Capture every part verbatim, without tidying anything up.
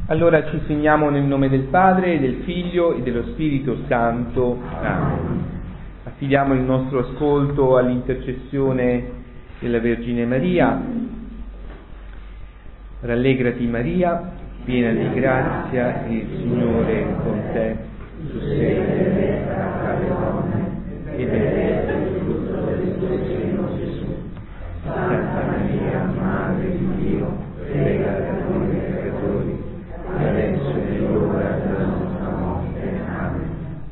Allora ci segniamo nel nome del Padre, del Figlio e dello Spirito Santo. Amen. Affidiamo il nostro ascolto all'intercessione della Vergine Maria. Rallegrati Maria, piena di grazia, il Signore è con te. Tu sei benedetta tra le donne e benedetto il frutto del tuo seno, Gesù. Santa Maria, Madre di Dio, prega per noi peccatori, adesso è l'ora della nostra morte. Amen.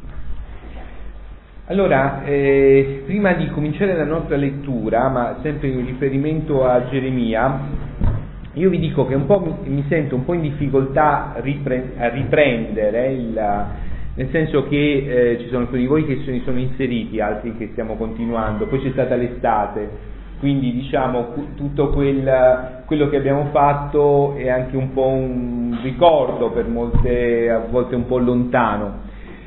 Allora, eh, prima di cominciare la nostra lettura, ma sempre in riferimento a Geremia, io vi dico che un po' mi sento un po' in difficoltà ripre- a riprendere, il, nel senso che eh, ci sono alcuni di voi che si sono inseriti, altri che stiamo continuando, poi c'è stata l'estate, quindi diciamo tutto quel, quello che abbiamo fatto è anche un po' un ricordo per molte, a volte un po' lontano.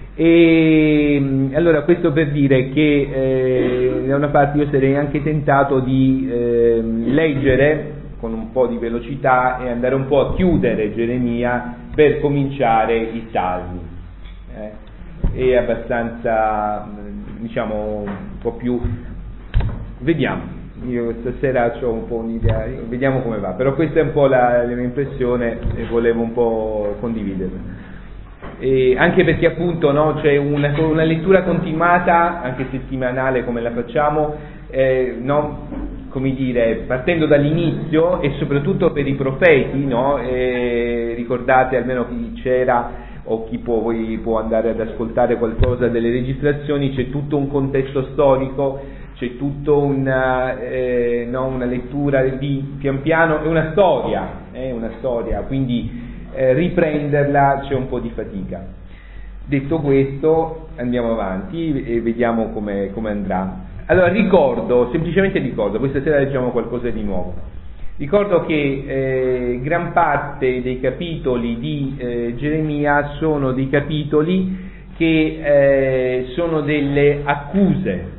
E allora questo per dire che eh, da una parte io sarei anche tentato di eh, leggere con un po' di velocità e andare un po' a chiudere Geremia per cominciare i Salmi. Eh, è abbastanza, diciamo, un po' più... Vediamo. Io stasera ho un po' un'idea, vediamo come va, però questa è un po' la, la mia impressione e volevo un po' condividerla. E anche perché appunto no, c'è una, una lettura continuata, anche settimanale come la facciamo, eh, no, come dire, partendo dall'inizio e soprattutto per i profeti, no, e ricordate almeno chi c'era o chi può, poi può andare ad ascoltare qualcosa delle registrazioni, c'è tutto un contesto storico, c'è tutto una, eh, no, una lettura di pian piano, è una storia, è una storia, quindi eh, riprenderla c'è un po' di fatica. Detto questo, andiamo avanti e vediamo come, come andrà. Allora ricordo, semplicemente ricordo, questa sera leggiamo qualcosa di nuovo. Ricordo che eh, gran parte dei capitoli di eh, Geremia sono dei capitoli che eh, sono delle accuse.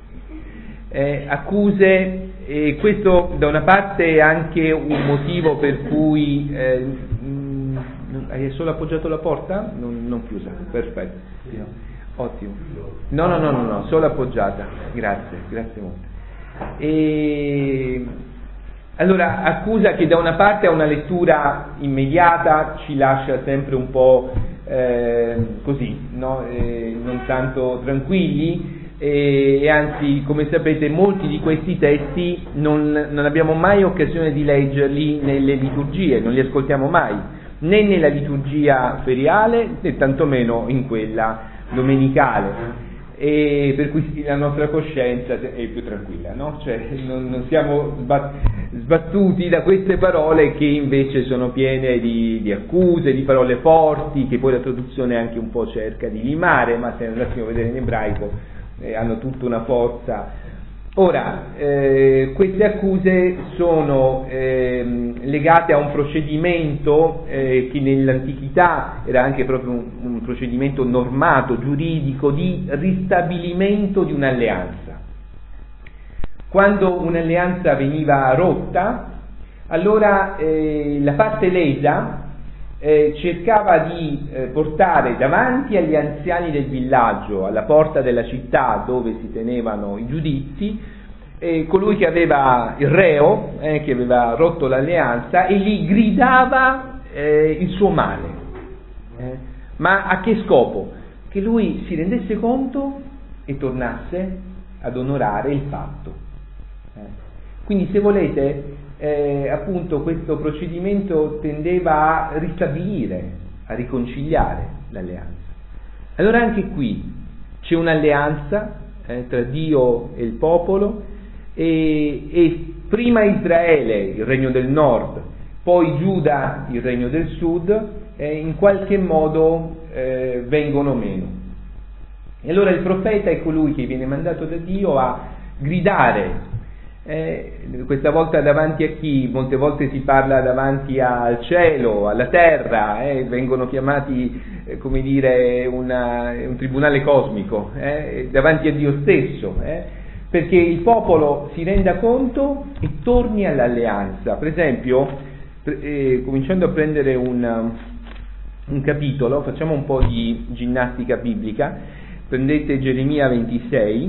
Eh, accuse, e questo da una parte è anche un motivo per cui eh, mh, hai solo appoggiato la porta? Non, non chiusa, perfetto, ottimo. No, no, no, no, no, solo appoggiata, grazie, grazie molto. E allora, accusa che da una parte ha una lettura immediata, ci lascia sempre un po' eh, così, no? eh, non tanto tranquilli. E anzi, come sapete, molti di questi testi non, non abbiamo mai occasione di leggerli nelle liturgie, non li ascoltiamo mai, né nella liturgia feriale né tantomeno in quella domenicale, e per cui la nostra coscienza è più tranquilla, no? Cioè non, non siamo sbattuti da queste parole che invece sono piene di, di accuse, di parole forti, che poi la traduzione anche un po' cerca di limare, ma se andassimo a vedere in ebraico Eh, hanno tutta una forza. Ora, eh, queste accuse sono eh, legate a un procedimento eh, che nell'antichità era anche proprio un, un procedimento normato, giuridico, di ristabilimento di un'alleanza. Quando un'alleanza veniva rotta, allora eh, la parte lesa Eh, cercava di eh, portare davanti agli anziani del villaggio, alla porta della città dove si tenevano i giudizi, eh, colui che aveva il reo, eh, che aveva rotto l'alleanza, e gli gridava eh, il suo male. Eh. Ma a che scopo? Che lui si rendesse conto e tornasse ad onorare il patto. Eh. Quindi, se volete, Eh, appunto questo procedimento tendeva a ristabilire, a riconciliare l'alleanza. Allora anche qui c'è un'alleanza eh, tra Dio e il popolo, e, e prima Israele, il regno del nord, poi Giuda, il regno del sud, eh, in qualche modo eh, vengono meno. E allora il profeta è colui che viene mandato da Dio a gridare. Eh, questa volta davanti a chi? Molte volte si parla davanti al cielo, alla terra, eh, vengono chiamati, eh, come dire, una, un tribunale cosmico, eh, davanti a Dio stesso, eh, perché il popolo si renda conto e torni all'alleanza. Per esempio, eh, cominciando a prendere un, un capitolo, facciamo un po' di ginnastica biblica, prendete Geremia ventisei,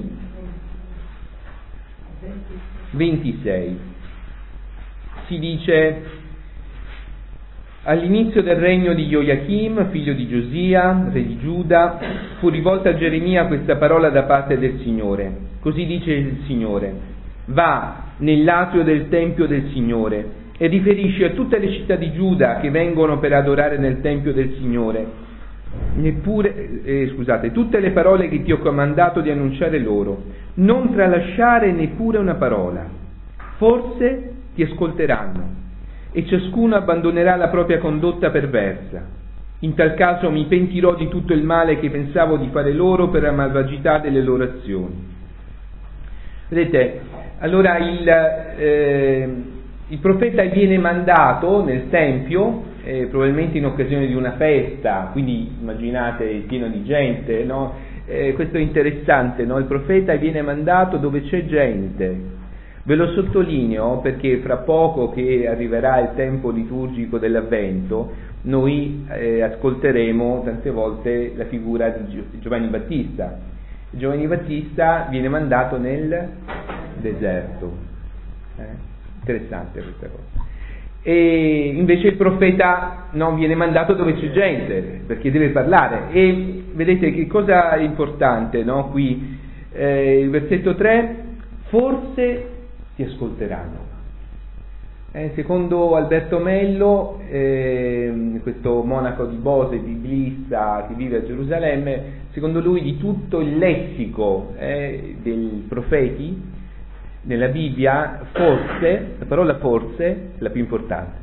ventisei, si dice: all'inizio del regno di Joachim, figlio di Giosia, re di Giuda, fu rivolta a Geremia questa parola da parte del Signore. Così dice il Signore: va nell'atrio del Tempio del Signore e riferisci a tutte le città di Giuda che vengono per adorare nel Tempio del Signore, neppure, eh, scusate, tutte le parole che ti ho comandato di annunciare loro, non tralasciare neppure una parola, forse ti ascolteranno e ciascuno abbandonerà la propria condotta perversa. In tal caso mi pentirò di tutto il male che pensavo di fare loro per la malvagità delle loro azioni. Vedete, allora il, eh, il profeta viene mandato nel Tempio, eh, probabilmente in occasione di una festa, quindi immaginate pieno di gente, no? Eh, questo è interessante, no? Il profeta viene mandato dove c'è gente. Ve lo sottolineo perché fra poco che arriverà il tempo liturgico dell'Avvento, noi eh, ascolteremo tante volte la figura di Giovanni Battista. Giovanni Battista viene mandato nel deserto. Eh? Interessante questa cosa. E invece il profeta non viene mandato dove c'è gente, perché deve parlare. E vedete che cosa è importante, no? Qui eh, il versetto tre: forse ti ascolteranno. Eh, secondo Alberto Mello, eh, questo monaco di Bose, biblista che vive a Gerusalemme, secondo lui di tutto il lessico eh, dei profeti nella Bibbia, forse, la parola forse è la più importante.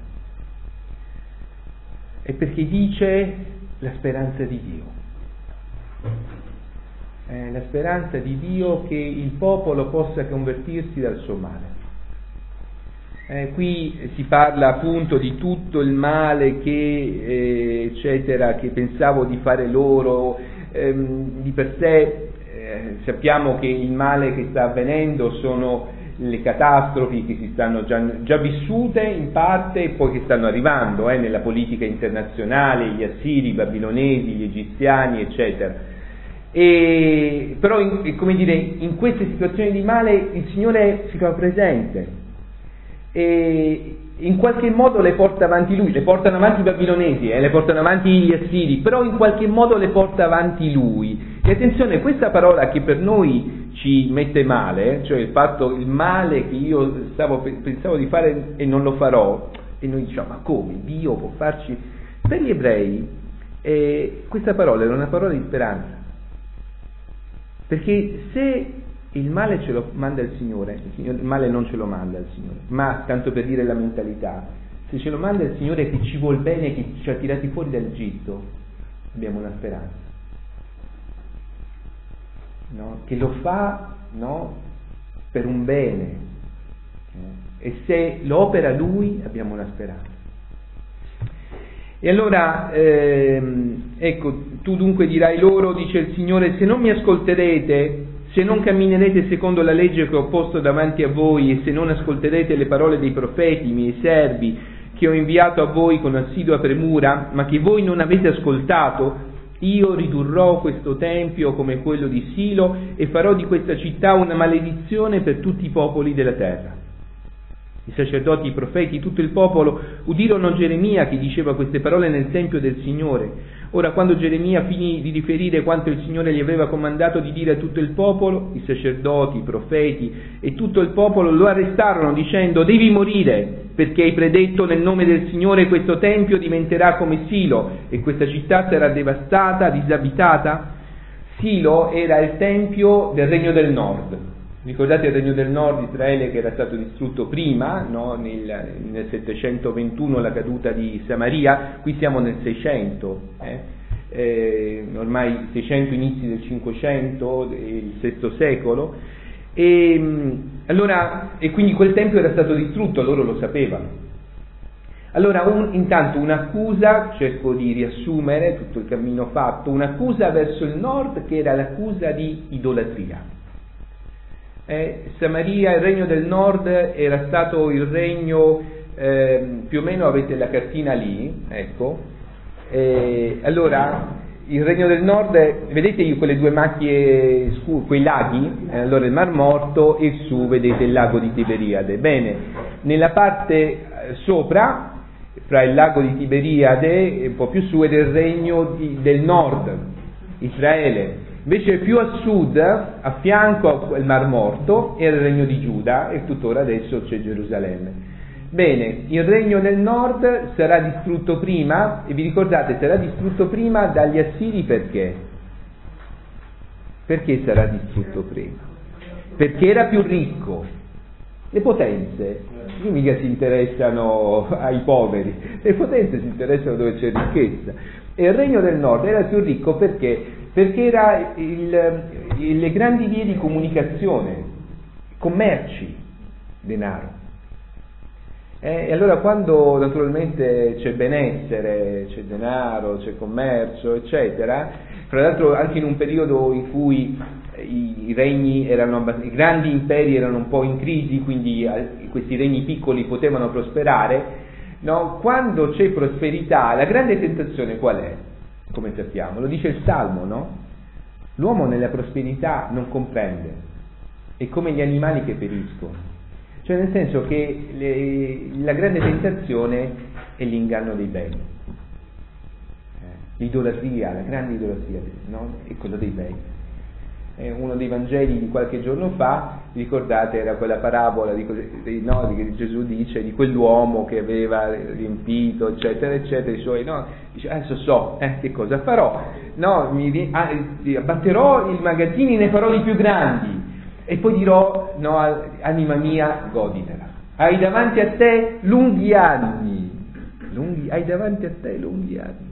È perché dice la speranza di Dio. Eh, la speranza di Dio che il popolo possa convertirsi dal suo male. Eh, qui si parla appunto di tutto il male che, eh, eccetera, che pensavo di fare loro, ehm, di per sé. Eh, sappiamo che il male che sta avvenendo sono le catastrofi che si stanno già, già vissute in parte e poi che stanno arrivando eh, nella politica internazionale, gli assiri, i babilonesi, gli egiziani, eccetera. E, però in, come dire, in queste situazioni di male il Signore si fa presente e in qualche modo le porta avanti Lui, le portano avanti i babilonesi, eh, le portano avanti gli assiri, però in qualche modo le porta avanti Lui. E attenzione, questa parola che per noi ci mette male, cioè il fatto, il male che io stavo, pensavo di fare e non lo farò, e noi diciamo, ma come? Dio può farci? Per gli ebrei eh, questa parola era una parola di speranza, perché se il male ce lo manda il Signore, il, Signore, il male non ce lo manda il Signore, ma tanto per dire la mentalità, se ce lo manda il Signore che ci vuol bene, che ci ha tirati fuori dall'Egitto, abbiamo una speranza. No? Che lo fa, no? Per un bene, eh? E se lo opera Lui abbiamo una speranza. E allora ehm, ecco, tu dunque dirai loro, dice il Signore, se non mi ascolterete, se non camminerete secondo la legge che ho posto davanti a voi e se non ascolterete le parole dei profeti, i miei servi, che ho inviato a voi con assidua premura, ma che voi non avete ascoltato, io ridurrò questo tempio come quello di Silo e farò di questa città una maledizione per tutti i popoli della terra. I sacerdoti, i profeti, tutto il popolo udirono Geremia che diceva queste parole nel tempio del Signore. Ora, quando Geremia finì di riferire quanto il Signore gli aveva comandato di dire a tutto il popolo, i sacerdoti, i profeti e tutto il popolo lo arrestarono dicendo: devi morire, perché hai predetto nel nome del Signore questo tempio diventerà come Silo e questa città sarà devastata, disabitata. Silo era il tempio del Regno del Nord. Ricordate il Regno del Nord, Israele, che era stato distrutto prima, no? nel, nel settecentoventuno la caduta di Samaria, qui siamo nel seicento, eh? Eh, ormai seicento, inizi del cinquecento, il sesto secolo, e, allora, e quindi quel tempio era stato distrutto, loro lo sapevano. Allora, un, intanto un'accusa, cerco di riassumere tutto il cammino fatto, un'accusa verso il nord che era l'accusa di idolatria. Eh, Samaria, il regno del nord, era stato il regno, eh, più o meno avete la cartina lì, ecco, Eh, allora, il Regno del Nord, vedete io quelle due macchie scure, quei laghi, eh, allora il Mar Morto e su vedete il lago di Tiberiade. Bene, nella parte eh, sopra, fra il lago di Tiberiade e un po' più su, è del Regno di, del Nord, Israele. Invece più a sud, a fianco al Mar Morto, era il Regno di Giuda e tuttora adesso c'è Gerusalemme. Bene, il regno del nord sarà distrutto prima, e vi ricordate, sarà distrutto prima dagli Assiri perché? Perché sarà distrutto prima? Perché era più ricco. Le potenze non mica si interessano ai poveri, le potenze si interessano dove c'è ricchezza. E il regno del nord era più ricco perché? Perché era il, il, le grandi vie di comunicazione, commerci, denaro. Eh, e allora quando naturalmente c'è benessere, c'è denaro, c'è commercio, eccetera, fra l'altro anche in un periodo in cui i, i regni erano, i grandi imperi erano un po' in crisi, quindi eh, questi regni piccoli potevano prosperare, no? Quando c'è prosperità, la grande tentazione qual è? Come sappiamo, lo dice il Salmo, no? L'uomo nella prosperità non comprende, è come gli animali che periscono. Cioè nel senso che le, la grande tentazione è l'inganno dei beni, eh, l'idolatria, la grande idolatria, no? È quello dei beni. Eh, uno dei Vangeli di qualche giorno fa, ricordate, era quella parabola di, di, no, di Gesù dice di quell'uomo che aveva riempito, eccetera, eccetera, i suoi, no? Dice, adesso so, eh, che cosa farò, no, mi, ah, abbatterò i magazzini, ne farò di più grandi. E poi dirò, no, anima mia, goditela. Hai davanti a te lunghi anni, lunghi, hai davanti a te lunghi anni.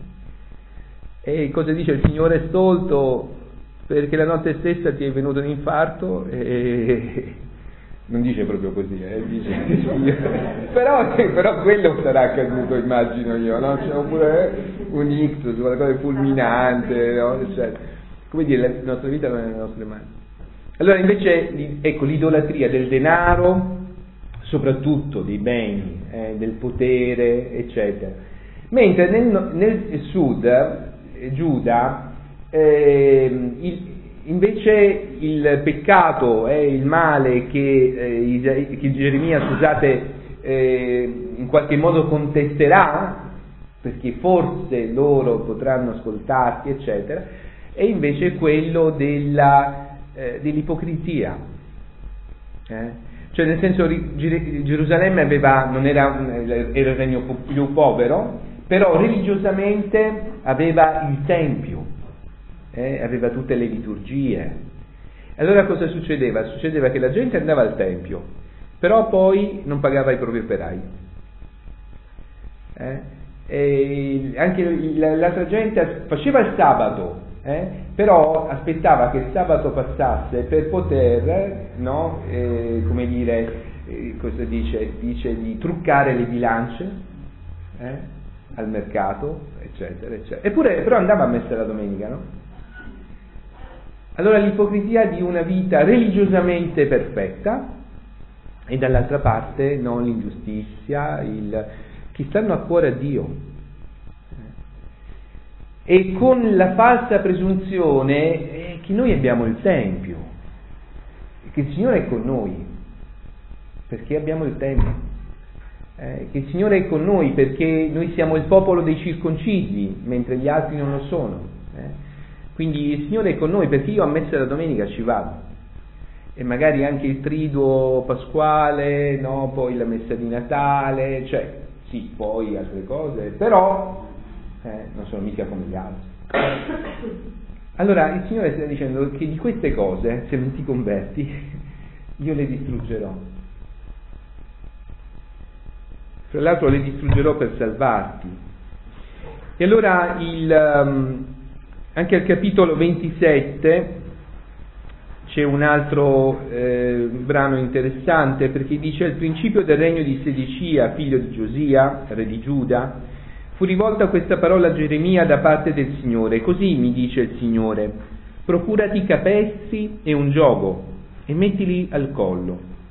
E cosa dice il Signore stolto? Perché la notte stessa ti è venuto un infarto e... Non dice proprio così, eh? Dice, però, però quello sarà accaduto, immagino io, no? C'è oppure un ictus, qualcosa di fulminante, no? Cioè, come dire, la nostra vita non è nelle nostre mani. Allora invece, ecco, l'idolatria del denaro, soprattutto dei beni, eh, del potere, eccetera. Mentre nel, nel sud, eh, Giuda, eh, il, invece il peccato e eh, il male che, eh, che Geremia, scusate, eh, in qualche modo contesterà, perché forse loro potranno ascoltarti, eccetera, è invece quello della... Eh, dell'ipocrisia, eh? Cioè nel senso Gerusalemme aveva, non era, era il regno più povero, però religiosamente aveva il tempio, eh? Aveva tutte le liturgie. Allora cosa succedeva? Succedeva che la gente andava al tempio, però poi non pagava i propri operai, eh? E anche l'altra gente faceva il sabato, Eh? però aspettava che il sabato passasse per poter, no, eh, come dire, eh, cosa dice? Dice di truccare le bilance eh? al mercato, eccetera, eccetera. Eppure però andava a messa la domenica, no? Allora l'ipocrisia di una vita religiosamente perfetta e dall'altra parte, no, l'ingiustizia, il che stanno a cuore a Dio. E con la falsa presunzione che noi abbiamo il Tempio, che il Signore è con noi, perché abbiamo il Tempio, eh, che il Signore è con noi perché noi siamo il popolo dei circoncisi, mentre gli altri non lo sono. Eh. Quindi il Signore è con noi perché io a messa la domenica ci vado, e magari anche il triduo pasquale, no? Poi la messa di Natale, cioè sì, poi altre cose, però... Eh, non sono mica come gli altri. Allora il Signore sta dicendo che di queste cose, se non ti converti, io le distruggerò. Tra l'altro le distruggerò per salvarti. E allora il, um, anche al capitolo ventisette c'è un altro eh, brano interessante, perché dice: al principio del regno di Sedecia, figlio di Giosia, re di Giuda, fu rivolta questa parola a Geremia da parte del Signore. Così mi dice il Signore: procurati capestri e un giogo e mettili al collo.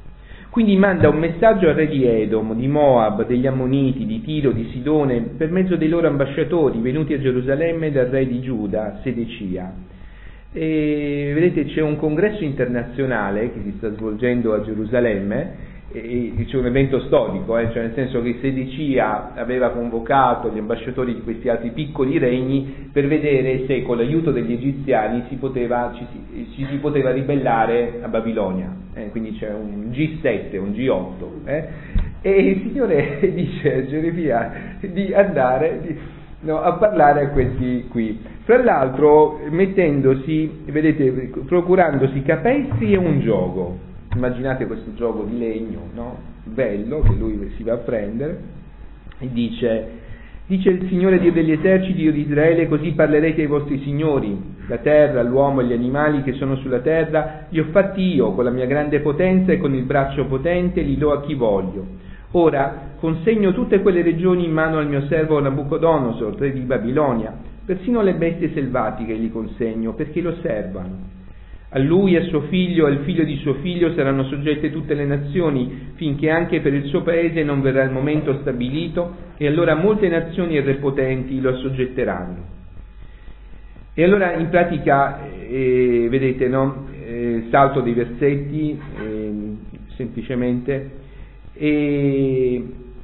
Quindi manda un messaggio al re di Edom, di Moab, degli Ammoniti, di Tiro, di Sidone, per mezzo dei loro ambasciatori venuti a Gerusalemme dal re di Giuda, Sedecia. E vedete, c'è un congresso internazionale che si sta svolgendo a Gerusalemme, e c'è un evento storico, eh, cioè nel senso che Sedecia aveva convocato gli ambasciatori di questi altri piccoli regni per vedere se con l'aiuto degli egiziani si poteva, ci, si, ci si poteva ribellare a Babilonia, eh, quindi c'è un G sette, un G otto, eh, e il Signore dice a Geremia di andare di, no, a parlare a questi qui, fra l'altro mettendosi, vedete, procurandosi capestri e un giogo. Immaginate questo gioco di legno, no? Bello, che lui si va a prendere, e dice, dice il Signore Dio degli eserciti, Dio di Israele, così parlerete ai vostri signori, la terra, l'uomo e gli animali che sono sulla terra, li ho fatti io, con la mia grande potenza e con il braccio potente, li do a chi voglio. Ora consegno tutte quelle regioni in mano al mio servo Nabucodonosor, re di Babilonia, persino le bestie selvatiche li consegno, perché lo servano. A lui, a suo figlio e al figlio di suo figlio saranno soggette tutte le nazioni, finché anche per il suo paese non verrà il momento stabilito, e allora molte nazioni e re potenti lo assoggetteranno. E allora in pratica, eh, vedete, no? Eh, salto dei versetti, eh, semplicemente, e...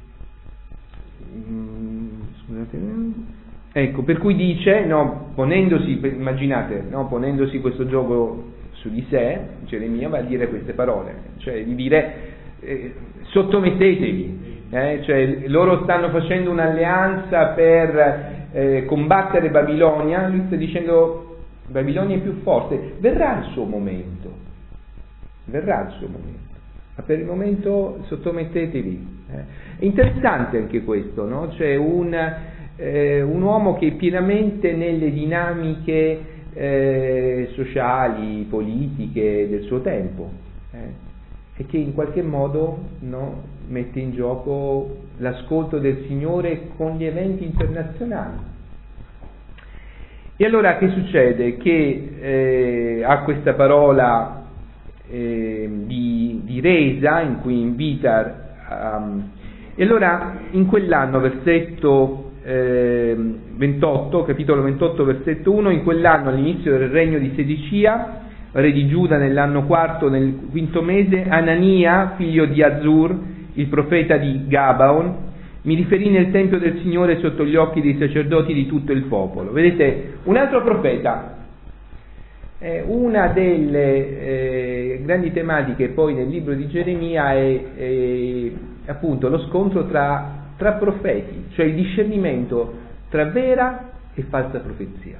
scusate, ecco, per cui dice, no, ponendosi, immaginate, no, ponendosi questo gioco su di sé, Geremia va a dire queste parole, cioè di dire eh, sottomettetevi, eh, cioè loro stanno facendo un'alleanza per eh, combattere Babilonia, lui sta dicendo Babilonia è più forte, verrà il suo momento, verrà il suo momento, ma per il momento sottomettetevi. Eh. È interessante anche questo, no? C'è un, eh, un uomo che è pienamente nelle dinamiche Eh, sociali, politiche del suo tempo, eh, e che in qualche modo, no, mette in gioco l'ascolto del Signore con gli eventi internazionali. E allora che succede? Che eh, ha questa parola eh, di, di resa in cui invita um, e allora in quell'anno, versetto ventotto, capitolo ventotto, versetto uno, in quell'anno, all'inizio del regno di Sedecia, re di Giuda, nell'anno quarto, nel quinto mese, Anania, figlio di Azur, il profeta di Gabaon, mi riferì nel tempio del Signore sotto gli occhi dei sacerdoti di tutto il popolo. Vedete, un altro profeta. Eh, una delle eh, grandi tematiche poi nel libro di Geremia è, è appunto lo scontro tra tra profeti, cioè il discernimento tra vera e falsa profezia,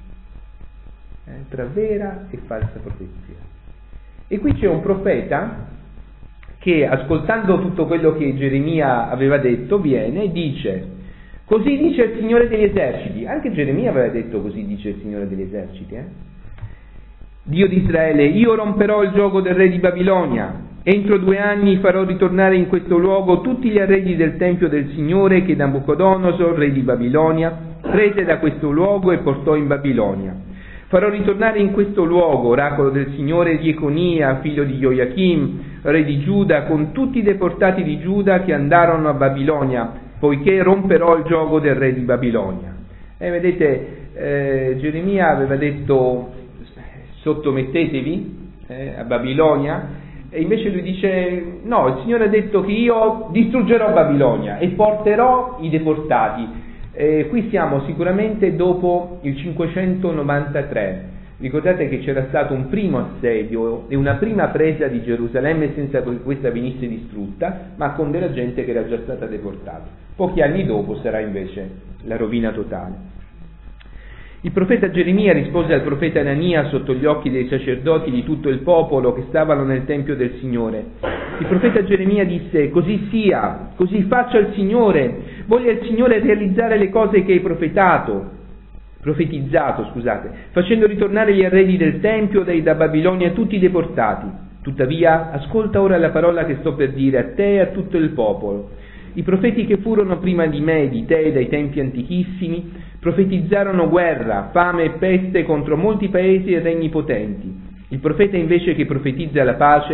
eh, tra vera e falsa profezia. E qui c'è un profeta che, ascoltando tutto quello che Geremia aveva detto, viene e dice: così dice il Signore degli eserciti. Anche Geremia aveva detto così dice il Signore degli eserciti, eh? Dio di Israele, io romperò il giogo del re di Babilonia. Entro due anni farò ritornare in questo luogo tutti gli arredi del Tempio del Signore che Nabucodonosor, re di Babilonia, prese da questo luogo e portò in Babilonia. Farò ritornare in questo luogo, oracolo del Signore, Jeconia, figlio di Joachim, re di Giuda, con tutti i deportati di Giuda che andarono a Babilonia, poiché romperò il giogo del re di Babilonia. E vedete, eh, Geremia aveva detto sottomettetevi eh, a Babilonia, e invece lui dice no, il Signore ha detto che io distruggerò Babilonia e porterò i deportati. Eh, qui siamo sicuramente dopo il cinquecentonovantatré. Ricordate che c'era stato un primo assedio e una prima presa di Gerusalemme senza che questa venisse distrutta, ma con della gente che era già stata deportata. Pochi anni dopo sarà invece la rovina totale. Il profeta Geremia rispose al profeta Anania sotto gli occhi dei sacerdoti di tutto il popolo che stavano nel Tempio del Signore. Il profeta Geremia disse: così sia, così faccia il Signore, voglia il Signore realizzare le cose che hai profetato, profetizzato, scusate, facendo ritornare gli arredi del Tempio dai da Babilonia tutti i deportati. Tuttavia, ascolta ora la parola che sto per dire a te e a tutto il popolo. I profeti che furono prima di me, di te, dai tempi antichissimi, profetizzarono guerra, fame e peste contro molti paesi e regni potenti. Il profeta invece che profetizza la pace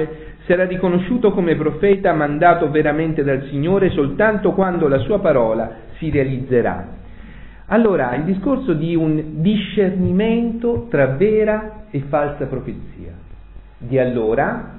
sarà riconosciuto come profeta mandato veramente dal Signore soltanto quando la sua parola si realizzerà. Allora, il discorso di un discernimento tra vera e falsa profezia, di allora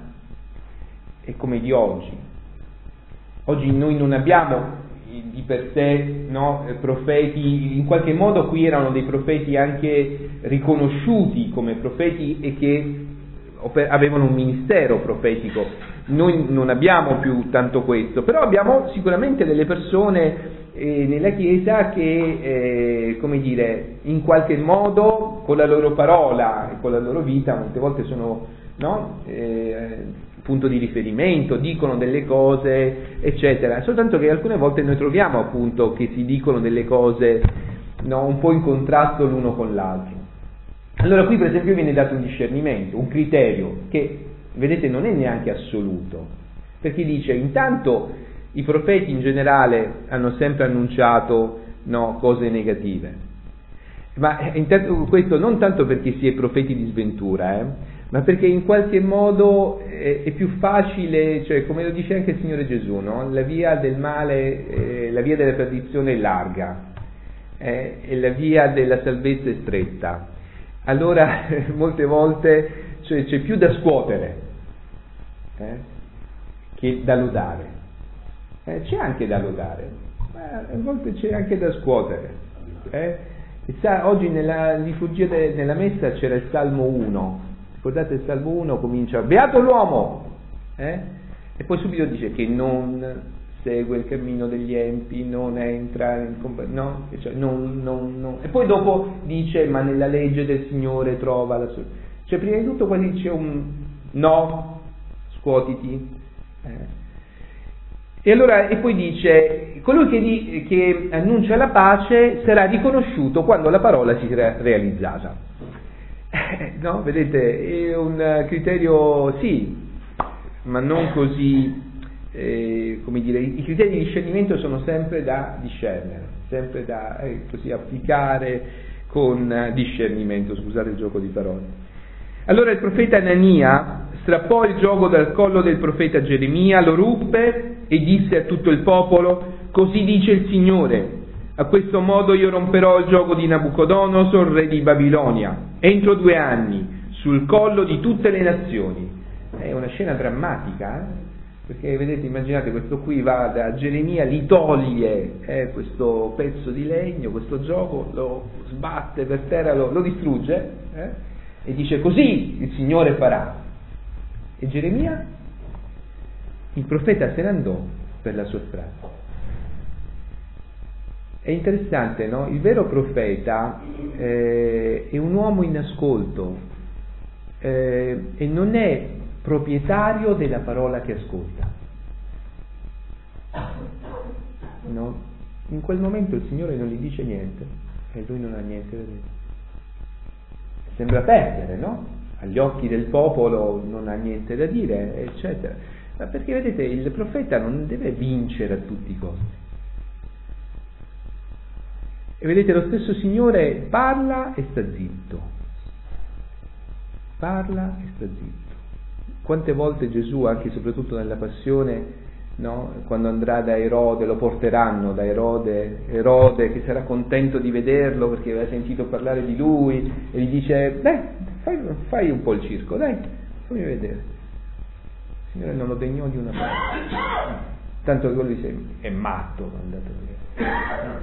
e come di oggi. Oggi noi non abbiamo di per sé, no, profeti, in qualche modo qui erano dei profeti anche riconosciuti come profeti e che avevano un ministero profetico. Noi non abbiamo più tanto questo, però abbiamo sicuramente delle persone eh, nella Chiesa che, eh, come dire, in qualche modo con la loro parola e con la loro vita molte volte sono, no, eh, punto di riferimento, dicono delle cose, eccetera. Soltanto che alcune volte noi troviamo appunto che si dicono delle cose, no, un po' in contrasto l'uno con l'altro. Allora qui per esempio viene dato un discernimento, un criterio che, vedete, non è neanche assoluto, perché dice intanto i profeti in generale hanno sempre annunciato, no, cose negative, ma intanto, questo non tanto perché si è profeti di sventura, eh, ma perché in qualche modo è, è più facile, cioè come lo dice anche il Signore Gesù, no? La via del male, eh, la via della perdizione è larga, eh, e la via della salvezza è stretta. Allora molte volte cioè, c'è più da scuotere eh, che da lodare. Eh, c'è anche da lodare, ma a volte c'è anche da scuotere. Eh? E sa, oggi nella liturgia de, nella messa c'era il Salmo uno. Ricordate il Salmo uno comincia beato l'uomo, eh? E poi subito dice che non segue il cammino degli empi, non entra in compagnia, no? Cioè, non, non, non. E poi dopo dice ma nella legge del Signore trova la sua. Cioè prima di tutto quasi dice un no, scuotiti. Eh? E allora e poi dice colui che, di, che annuncia la pace sarà riconosciuto quando la parola si sarà realizzata. No, vedete, è un criterio, sì, ma non così, eh, come dire, i criteri di discernimento sono sempre da discernere, sempre da eh, così applicare con discernimento, scusate il gioco di parole. Allora il profeta Anania strappò il giogo dal collo del profeta Geremia, lo ruppe e disse a tutto il popolo: così dice il Signore, a questo modo io romperò il giogo di Nabucodonosor, re di Babilonia, entro due anni, sul collo di tutte le nazioni. È una scena drammatica, eh? Perché vedete, immaginate, questo qui va da Geremia, gli toglie eh, questo pezzo di legno, questo gioco, lo sbatte per terra, lo, lo distrugge, eh? E dice così il Signore farà. E Geremia, il profeta, se ne andò per la sua strada. È interessante, no? Il vero profeta eh, è un uomo in ascolto eh, e non è proprietario della parola che ascolta. No? In quel momento il Signore non gli dice niente e lui non ha niente da dire. Sembra perdere, no? Agli occhi del popolo non ha niente da dire, eccetera. Ma perché vedete, il profeta non deve vincere a tutti i costi. E vedete, lo stesso Signore parla e sta zitto. Parla e sta zitto. Quante volte Gesù, anche e soprattutto nella passione, no, quando andrà da Erode, lo porteranno da Erode, Erode che sarà contento di vederlo perché aveva sentito parlare di lui, e gli dice: dai, fai, fai un po' il circo, dai, fammi vedere. Il Signore non lo degnò di una parte. Tanto che quello dice: è matto, andate via.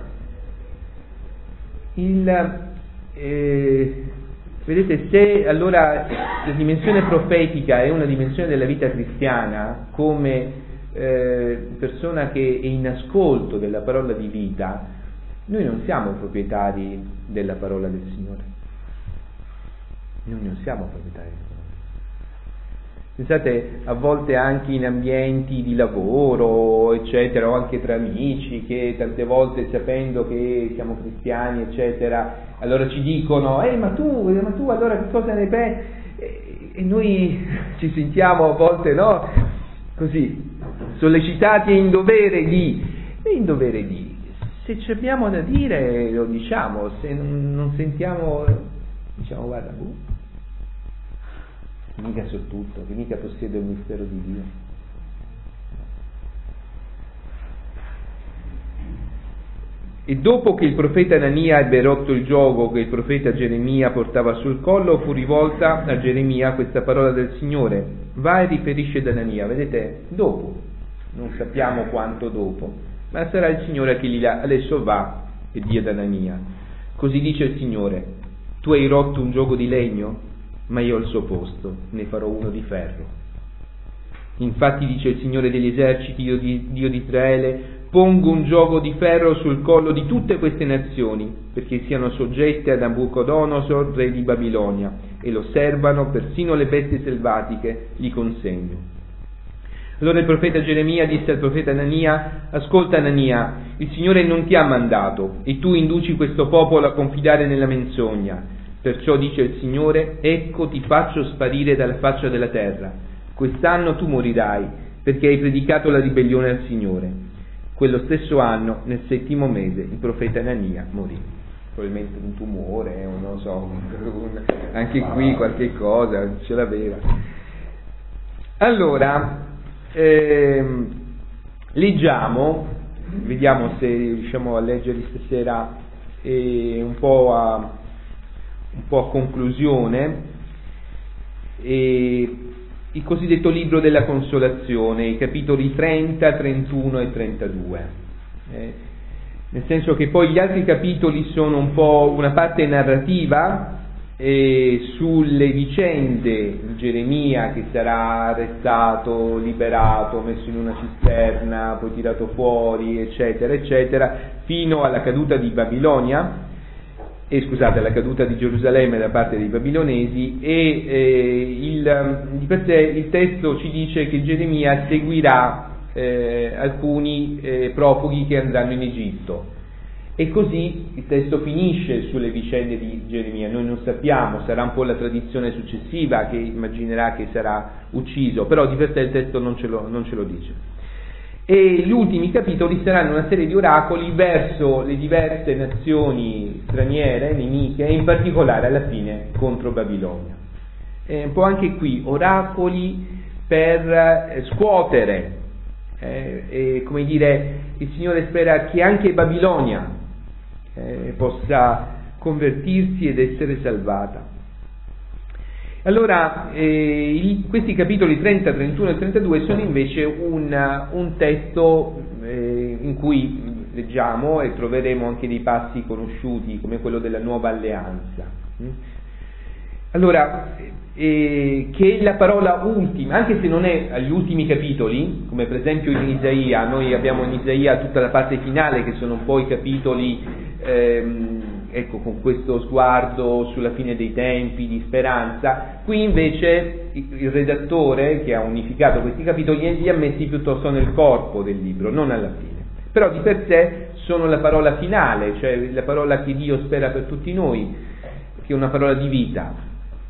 Il, eh, vedete, se allora la dimensione profetica è una dimensione della vita cristiana, come eh, persona che è in ascolto della parola di vita, noi non siamo proprietari della parola del Signore. Noi non siamo proprietari della parola. Pensate, a volte anche in ambienti di lavoro, eccetera, o anche tra amici, che tante volte, sapendo che siamo cristiani, eccetera, allora ci dicono: ehi, ma tu, ma tu allora che cosa ne pensi? E, e noi ci sentiamo a volte, no? Così, sollecitati e in dovere di, e in dovere di, se ci abbiamo da dire lo diciamo, se non, non sentiamo, diciamo: guarda, uh, che mica so tutto, che mica possiedo il mistero di Dio. E dopo che il profeta Anania ebbe rotto il giogo che il profeta Geremia portava sul collo, fu rivolta a Geremia questa parola del Signore: va e riferisce ad Anania. Vedete, dopo, non sappiamo quanto dopo, ma sarà il Signore che gli dà. Adesso va e di ad Anania. Così dice il Signore: tu hai rotto un giogo di legno, ma io al suo posto ne farò uno di ferro. Infatti dice il Signore degli eserciti, Dio di, Dio di Israele: pongo un giogo di ferro sul collo di tutte queste nazioni, perché siano soggette a Nabucodonosor, re di Babilonia, e lo servano, persino le bestie selvatiche gli consegno. Allora il profeta Geremia disse al profeta Anania: ascolta Anania, il Signore non ti ha mandato, e tu induci questo popolo a confidare nella menzogna. Perciò dice il Signore: ecco, ti faccio sparire dalla faccia della terra. Quest'anno tu morirai, perché hai predicato la ribellione al Signore. Quello stesso anno, nel settimo mese, il profeta Anania morì. Probabilmente un tumore, o non so, anche qui qualche cosa ce l'aveva. Allora, ehm, leggiamo, vediamo se riusciamo a leggere stasera eh, un po' a, un po' a conclusione, e il cosiddetto libro della consolazione, i capitoli trenta, trentuno e trentadue, eh, nel senso che poi gli altri capitoli sono un po' una parte narrativa eh, sulle vicende di Geremia, che sarà arrestato, liberato, messo in una cisterna, poi tirato fuori, eccetera, eccetera, fino alla caduta di Babilonia, e scusate, alla caduta di Gerusalemme da parte dei babilonesi, e eh, il, di per sé il testo ci dice che Geremia seguirà eh, alcuni eh, profughi che andranno in Egitto, e così il testo finisce sulle vicende di Geremia. Noi non sappiamo, sarà un po' la tradizione successiva che immaginerà che sarà ucciso, però di per sé il testo non ce lo, non ce lo dice. E gli ultimi capitoli saranno una serie di oracoli verso le diverse nazioni straniere, nemiche, e in particolare alla fine contro Babilonia. E un po' anche qui oracoli per eh, scuotere, eh, e, come dire, il Signore spera che anche Babilonia eh, possa convertirsi ed essere salvata. Allora, eh, il, questi capitoli trenta, trentuno e trentadue sono invece un, un testo eh, in cui leggiamo e troveremo anche dei passi conosciuti, come quello della nuova alleanza. Allora, eh, che la parola ultima, anche se non è agli ultimi capitoli, come per esempio in Isaia, noi abbiamo in Isaia tutta la parte finale, che sono un po' i capitoli, ehm, ecco, con questo sguardo sulla fine dei tempi, di speranza. Qui invece il redattore, che ha unificato questi capitoli, li ha messi piuttosto nel corpo del libro, non alla fine. Però di per sé sono la parola finale, cioè la parola che Dio spera per tutti noi, che è una parola di vita.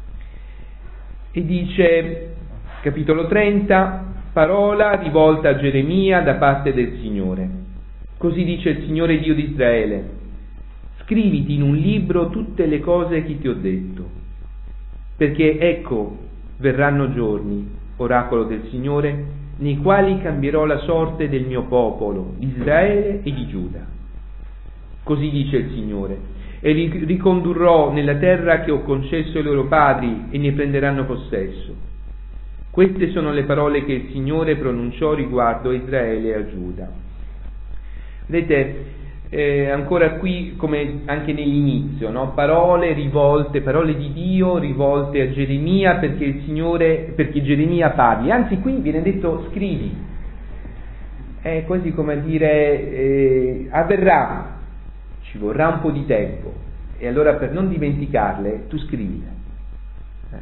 E dice, capitolo trenta, parola rivolta a Geremia da parte del Signore. Così dice il Signore Dio di Israele: scriviti in un libro tutte le cose che ti ho detto, perché ecco, verranno giorni, oracolo del Signore, nei quali cambierò la sorte del mio popolo, di Israele e di Giuda. Così dice il Signore: e li ricondurrò nella terra che ho concesso ai loro padri, e ne prenderanno possesso. Queste sono le parole che il Signore pronunciò riguardo a Israele e a Giuda. Vedete, eh, ancora qui, come anche nell'inizio, no? Parole rivolte, parole di Dio rivolte a Geremia, perché il Signore, perché Geremia parli. Anzi, qui viene detto scrivi. È quasi come a dire eh, avverrà. Ci vorrà un po' di tempo, e allora per non dimenticarle tu scrivile, eh.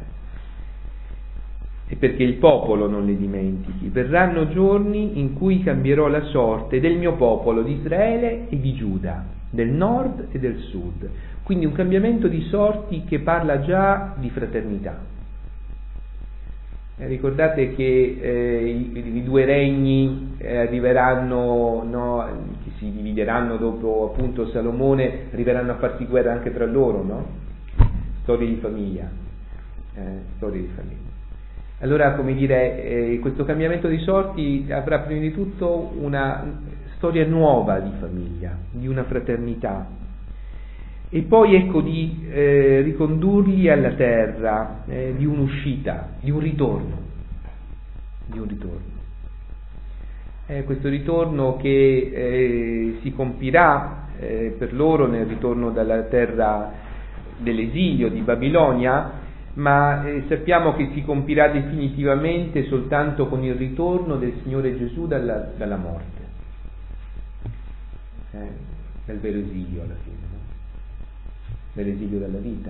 E perché il popolo non le dimentichi. Verranno giorni in cui cambierò la sorte del mio popolo di Israele e di Giuda, del nord e del sud. Quindi un cambiamento di sorti che parla già di fraternità. Eh, ricordate che eh, i, i due regni eh, arriveranno, no, che si divideranno dopo appunto Salomone, arriveranno a farsi guerra anche tra loro, no? Storie di famiglia, eh, storie di famiglia. Allora, come dire, eh, questo cambiamento di sorti avrà prima di tutto una storia nuova di famiglia, di una fraternità, e poi ecco di eh, ricondurli alla terra, eh, di un'uscita, di un ritorno, di un ritorno. Eh, questo ritorno che eh, si compirà eh, per loro nel ritorno dalla terra dell'esilio di Babilonia, ma eh, sappiamo che si compirà definitivamente soltanto con il ritorno del Signore Gesù dalla, dalla morte, eh, dal vero esilio alla fine, no? Dall'esilio dalla vita.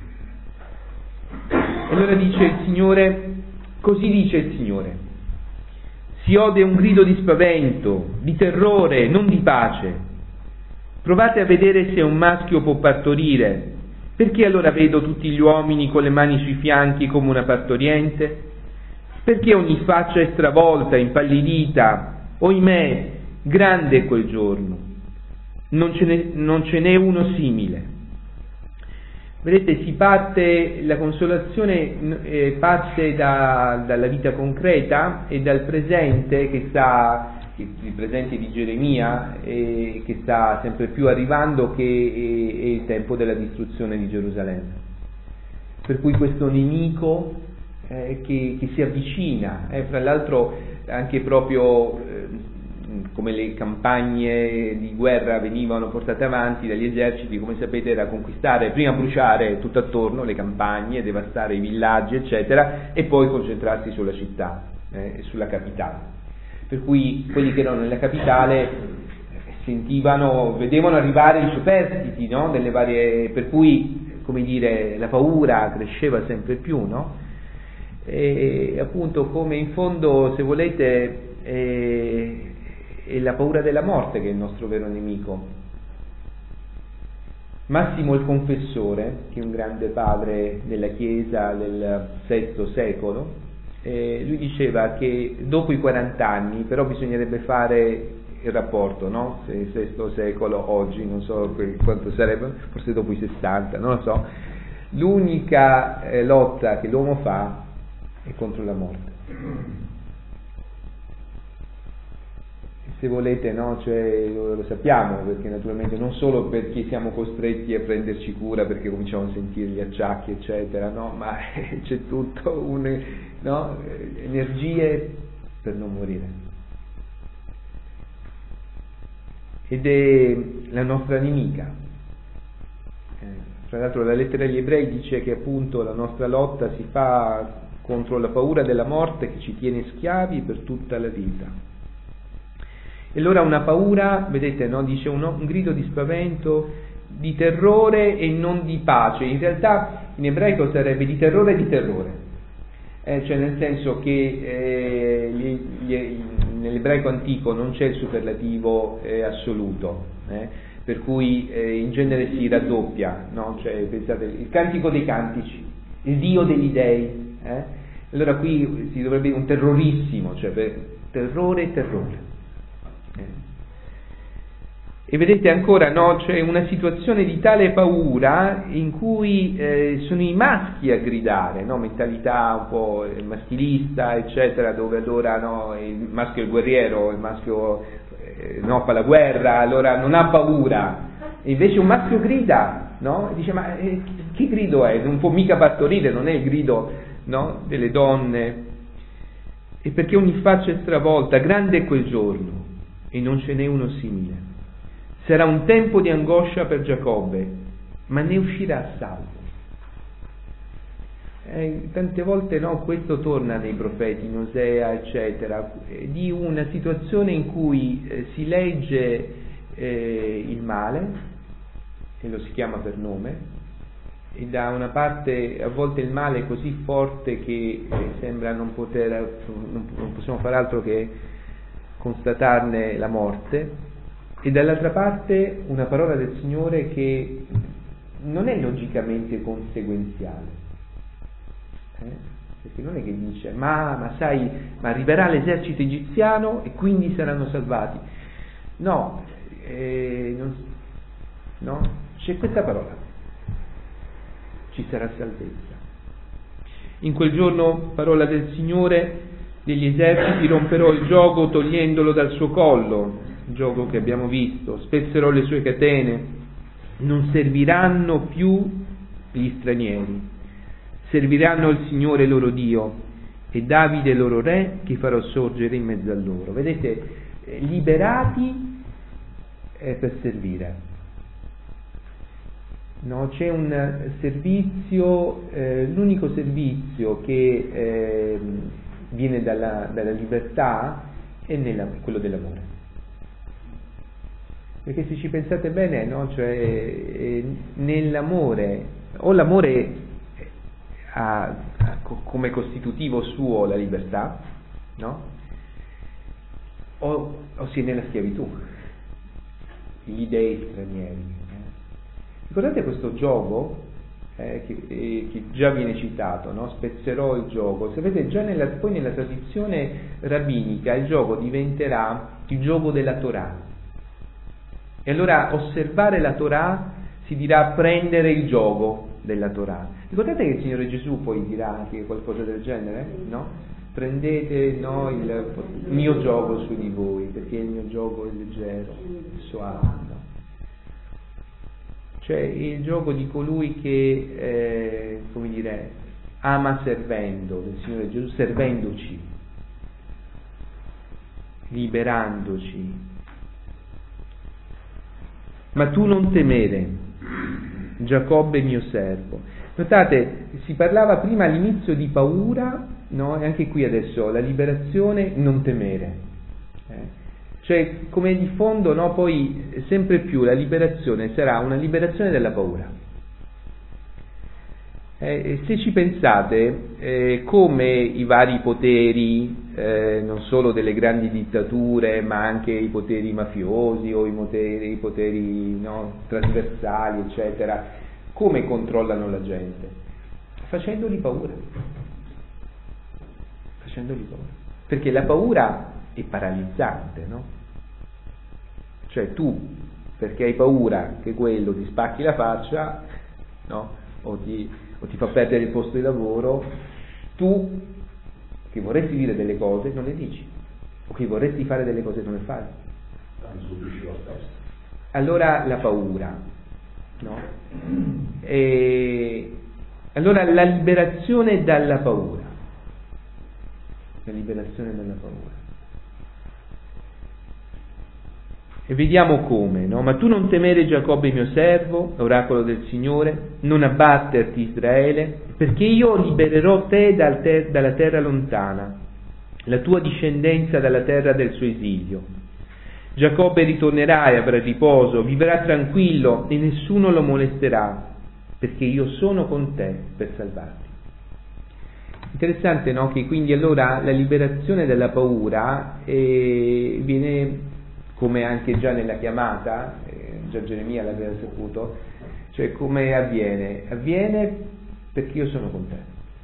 E allora dice il Signore, così dice il Signore: si ode un grido di spavento, di terrore, non di pace. Provate a vedere se un maschio può partorire. Perché allora vedo tutti gli uomini con le mani sui fianchi come una partoriente? Perché ogni faccia è stravolta, impallidita? Oimè, grande è quel giorno. Non ce n'è, non ce n'è uno simile. Vedete, si parte, la consolazione eh, parte da, dalla vita concreta e dal presente che sta, il presente di Geremia, eh, che sta sempre più arrivando, che è, è il tempo della distruzione di Gerusalemme. Per cui questo nemico eh, che, che si avvicina, eh, fra l'altro anche proprio eh, come le campagne di guerra venivano portate avanti dagli eserciti, come sapete, era conquistare, prima bruciare tutto attorno le campagne, devastare i villaggi eccetera, e poi concentrarsi sulla città, eh, sulla capitale. Per cui quelli che erano nella capitale sentivano, vedevano arrivare i superstiti, no? Delle varie, per cui, come dire, la paura cresceva sempre più, no? E appunto, come in fondo, se volete, eh, è la paura della morte che è il nostro vero nemico. Massimo il Confessore, che è un grande padre della Chiesa del sesto secolo, eh, lui diceva che dopo i quaranta anni, però bisognerebbe fare il rapporto, no? Se il sesto secolo oggi, non so quanto sarebbe, forse dopo i sessanta, non lo so, l'unica eh, lotta che l'uomo fa è contro la morte. Se volete, no, cioè, lo, lo sappiamo, perché naturalmente non solo perché siamo costretti a prenderci cura perché cominciamo a sentire gli acciacchi eccetera, no, ma c'è tutto un, no, energie per non morire. Ed è la nostra nemica. Eh, tra l'altro la lettera agli ebrei dice che appunto la nostra lotta si fa contro la paura della morte che ci tiene schiavi per tutta la vita. E allora una paura, vedete, no? Dice un, un grido di spavento, di terrore e non di pace. In realtà in ebraico sarebbe di terrore e di terrore, eh, cioè nel senso che eh, gli, gli, nell'ebraico antico non c'è il superlativo eh, assoluto, eh, per cui eh, in genere si raddoppia, no? Cioè, pensate, il cantico dei cantici, il Dio degli dei, eh? Allora qui si dovrebbe un terrorissimo, cioè per terrore e terrore. E vedete ancora, no, c'è una situazione di tale paura in cui eh, sono i maschi a gridare, no, mentalità un po' maschilista eccetera, dove allora, no, il maschio è il guerriero, il maschio eh, no, fa la guerra, allora non ha paura, e invece un maschio grida, no, e dice ma eh, che grido è? Non può mica partorire, non è il grido, no, delle donne. E perché ogni faccia è stravolta, grande è quel giorno e non ce n'è uno simile. Sarà un tempo di angoscia per Giacobbe, ma ne uscirà salvo. Eh, tante volte, no, questo torna nei profeti, in Osea, eccetera, eh, di una situazione in cui eh, si legge eh, il male, e lo si chiama per nome, e da una parte a volte il male è così forte che eh, sembra non poter, non, non possiamo fare altro che constatarne la morte, e dall'altra parte una parola del Signore che non è logicamente conseguenziale, eh? Perché non è che dice ma, ma sai, ma arriverà l'esercito egiziano e quindi saranno salvati, no, eh, non, no, c'è questa parola, ci sarà salvezza. In quel giorno, parola del Signore degli eserciti, romperò il giogo togliendolo dal suo collo, il giogo che abbiamo visto, spezzerò le sue catene, non serviranno più gli stranieri, serviranno il Signore loro Dio e Davide loro re che farò sorgere in mezzo a loro. Vedete, liberati eh, per servire. No, c'è un servizio, eh, l'unico servizio che eh, viene dalla, dalla libertà è nella, quello dell'amore. Perché se ci pensate bene, no, cioè eh, nell'amore, o l'amore ha, ha come costitutivo suo la libertà, no? O, o si è nella schiavitù, gli dei stranieri. Ricordate questo gioco eh, che, eh, che già viene citato, no? Spezzerò il gioco. Sapete, già nella, poi nella tradizione rabbinica il gioco diventerà il gioco della Torah. E allora osservare la Torah si dirà prendere il gioco della Torah. Ricordate che il Signore Gesù poi dirà anche qualcosa del genere? No? Prendete no, il mio giogo su di voi, perché il mio gioco è leggero, soave. No? Cioè il gioco di colui che, eh, come dire, ama servendo, del Signore Gesù, servendoci, liberandoci. Ma tu non temere, Giacobbe mio servo. Notate, si parlava prima all'inizio di paura, no? E anche qui adesso la liberazione, non temere. Eh? Cioè, come di fondo, no, poi sempre più la liberazione sarà una liberazione dalla paura. Eh, se ci pensate, eh, come i vari poteri, eh, non solo delle grandi dittature, ma anche i poteri mafiosi o i poteri, i poteri no, trasversali, eccetera, come controllano la gente? Facendogli paura. Facendogli paura. Perché la paura è paralizzante, no? Cioè tu, perché hai paura che quello ti spacchi la faccia, no? O ti, o ti fa perdere il posto di lavoro, tu che vorresti dire delle cose non le dici, o che vorresti fare delle cose non le fai. Allora la paura, no? E allora la liberazione dalla paura, la liberazione dalla paura. E vediamo come, no? Ma tu non temere Giacobbe mio servo, oracolo del Signore, non abbatterti Israele, perché io libererò te dal ter- dalla terra lontana, la tua discendenza dalla terra del suo esilio. Giacobbe ritornerà e avrà riposo, vivrà tranquillo e nessuno lo molesterà, perché io sono con te per salvarti. Interessante, no? Che quindi allora la liberazione dalla paura eh, viene, come anche già nella chiamata, eh, già Geremia l'aveva saputo, cioè come avviene? Avviene perché io sono con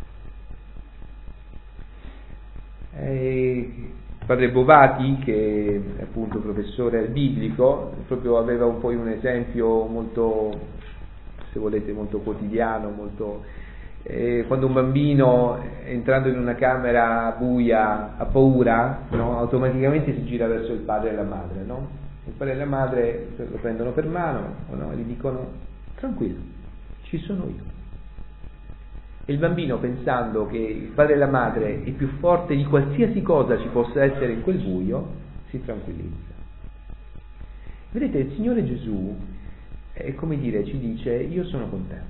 te. Eh, Padre Bovati, che è appunto professore biblico, proprio aveva un po' un esempio molto, se volete, molto quotidiano, molto eh, quando un bambino entrando in una camera buia ha paura, no? Automaticamente si gira verso il padre e la madre, no? Il padre e la madre lo prendono per mano, no? E gli dicono tranquillo, ci sono io. E il bambino, pensando che il padre e la madre è più forte di qualsiasi cosa ci possa essere in quel buio, si tranquillizza. Vedete, il Signore Gesù è come dire, ci dice io sono con te.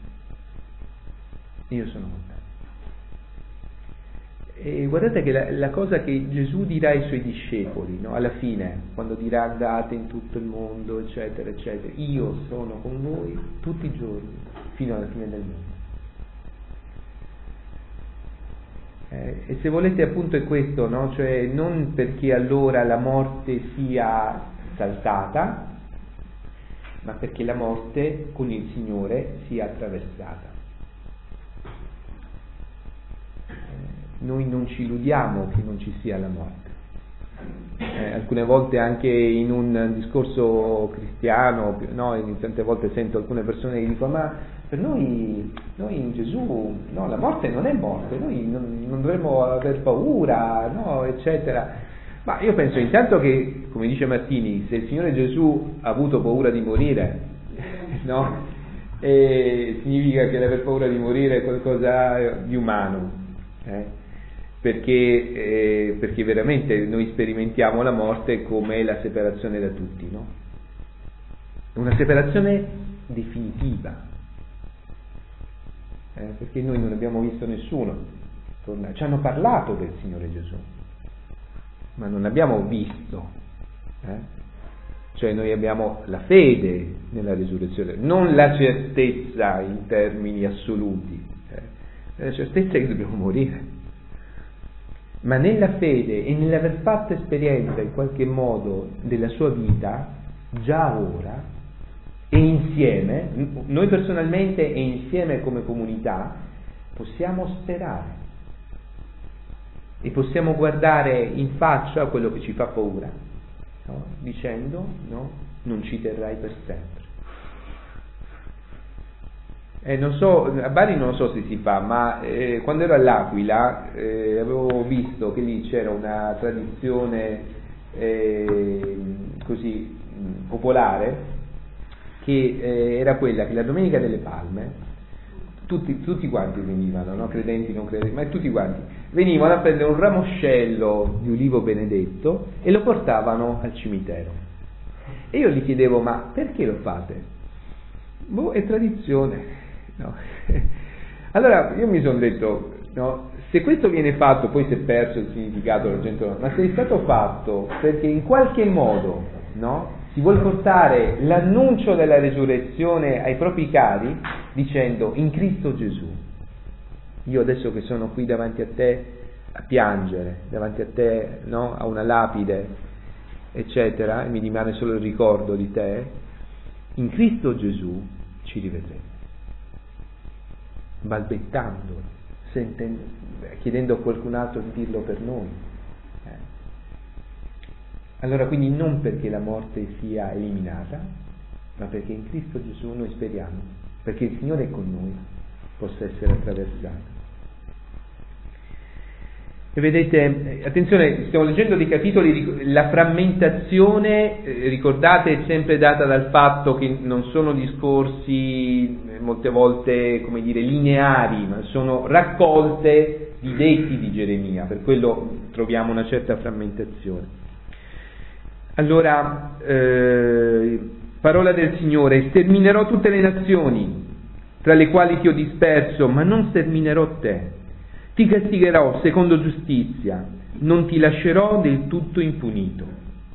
Io sono con te. E guardate che la, la cosa che Gesù dirà ai suoi discepoli, no? Alla fine, quando dirà andate in tutto il mondo, eccetera, eccetera, io sono con voi tutti i giorni, fino alla fine del mondo. Eh, e se volete appunto è questo, no? Cioè non perché allora la morte sia saltata, ma perché la morte con il Signore sia attraversata. Noi non ci illudiamo che non ci sia la morte. Eh, alcune volte anche in un discorso cristiano, no, tante volte sento alcune persone che dicono ma per noi, noi in Gesù, no, la morte non è morte, noi non, non dovremmo aver paura, no, eccetera. Ma io penso intanto che, come dice Martini, se il Signore Gesù ha avuto paura di morire, no? E significa che l'aver paura di morire è qualcosa di umano, eh? perché, eh, perché veramente noi sperimentiamo la morte come la separazione da tutti, no? Una separazione definitiva. Eh, perché noi non abbiamo visto nessuno tornare. Ci hanno parlato del Signore Gesù, ma non abbiamo visto, eh? Cioè noi abbiamo la fede nella risurrezione, non la certezza in termini assoluti, eh? La certezza è che dobbiamo morire, ma nella fede e nell'aver fatto esperienza in qualche modo della sua vita, già ora, e insieme, noi personalmente e insieme come comunità, possiamo sperare e possiamo guardare in faccia quello che ci fa paura, no? Dicendo, no, non ci terrai per sempre. Eh, non so, a Bari non so se si fa, ma eh, quando ero all'Aquila eh, avevo visto che lì c'era una tradizione eh, così mh, popolare, che eh, era quella che la Domenica delle Palme tutti, tutti quanti venivano, no? Credenti, non credenti, ma tutti quanti venivano a prendere un ramoscello di ulivo benedetto e lo portavano al cimitero. E io gli chiedevo, ma perché lo fate? Boh, è tradizione, no? Allora io mi sono detto, no, se questo viene fatto, poi si è perso il significato, la gente non, ma se è stato fatto perché in qualche modo, no, si vuole portare l'annuncio della resurrezione ai propri cari, dicendo, in Cristo Gesù, io adesso che sono qui davanti a te a piangere, davanti a te, no, a una lapide, eccetera, e mi rimane solo il ricordo di te, in Cristo Gesù ci rivedremo, balbettando, sentendo, chiedendo a qualcun altro di dirlo per noi. Allora, quindi non perché la morte sia eliminata, ma perché in Cristo Gesù noi speriamo, perché il Signore è con noi, possa essere attraversata. E vedete, attenzione, stiamo leggendo dei capitoli, la frammentazione, eh, ricordate, è sempre data dal fatto che non sono discorsi eh, molte volte, come dire, lineari, ma sono raccolte di detti di Geremia, per quello troviamo una certa frammentazione. Allora, eh, parola del Signore, sterminerò tutte le nazioni, tra le quali ti ho disperso, ma non sterminerò te. Ti castigherò secondo giustizia, non ti lascerò del tutto impunito.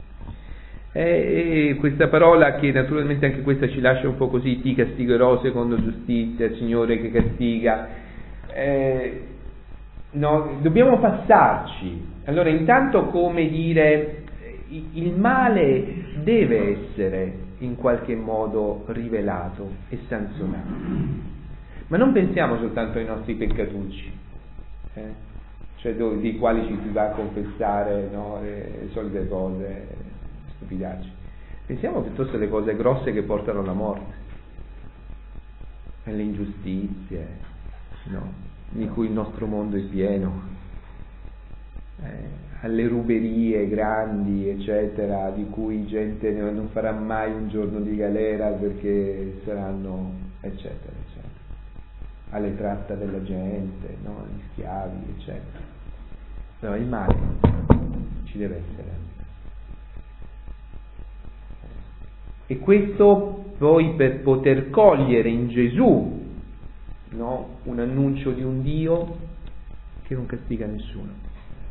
E questa parola, che naturalmente anche questa ci lascia un po' così, ti castigherò secondo giustizia, Signore che castiga. Eh, no, dobbiamo passarci. Allora, intanto, come dire, il male deve essere in qualche modo rivelato e sanzionato, ma non pensiamo soltanto ai nostri peccatucci, eh? Cioè dove, dei quali ci si va a confessare, no, le, le solite cose, stupidaggini. Pensiamo piuttosto alle cose grosse che portano alla morte, alle ingiustizie, no, di cui il nostro mondo è pieno, eh? alle ruberie grandi, eccetera, di cui gente non farà mai un giorno di galera perché saranno, eccetera, eccetera, alle tratta della gente, no? Agli schiavi, eccetera. No, il male ci deve essere. E questo poi per poter cogliere in Gesù, no, un annuncio di un Dio che non castiga nessuno.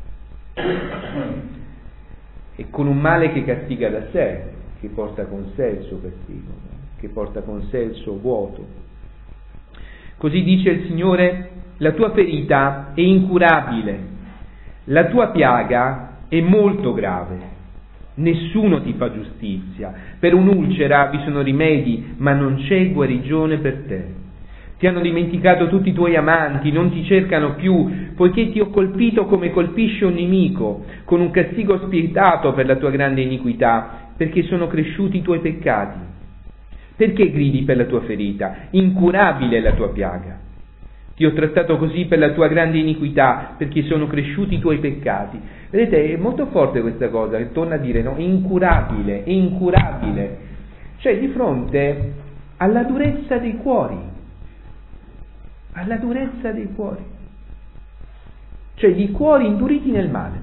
E con un male che castiga da sé, che porta con sé il suo castigo, no? Che porta con sé il suo vuoto. Così dice il Signore, la tua ferita è incurabile, la tua piaga è molto grave, nessuno ti fa giustizia, per un'ulcera vi sono rimedi, ma non c'è guarigione per te. Ti hanno dimenticato tutti i tuoi amanti, non ti cercano più, poiché ti ho colpito come colpisce un nemico, con un castigo spietato per la tua grande iniquità, perché sono cresciuti i tuoi peccati. Perché gridi per la tua ferita? Incurabile è la tua piaga. Ti ho trattato così per la tua grande iniquità, perché sono cresciuti i tuoi peccati. Vedete, è molto forte questa cosa, che torna a dire, no? Incurabile, incurabile. Cioè, di fronte alla durezza dei cuori, alla durezza dei cuori. Cioè, di cuori induriti nel male.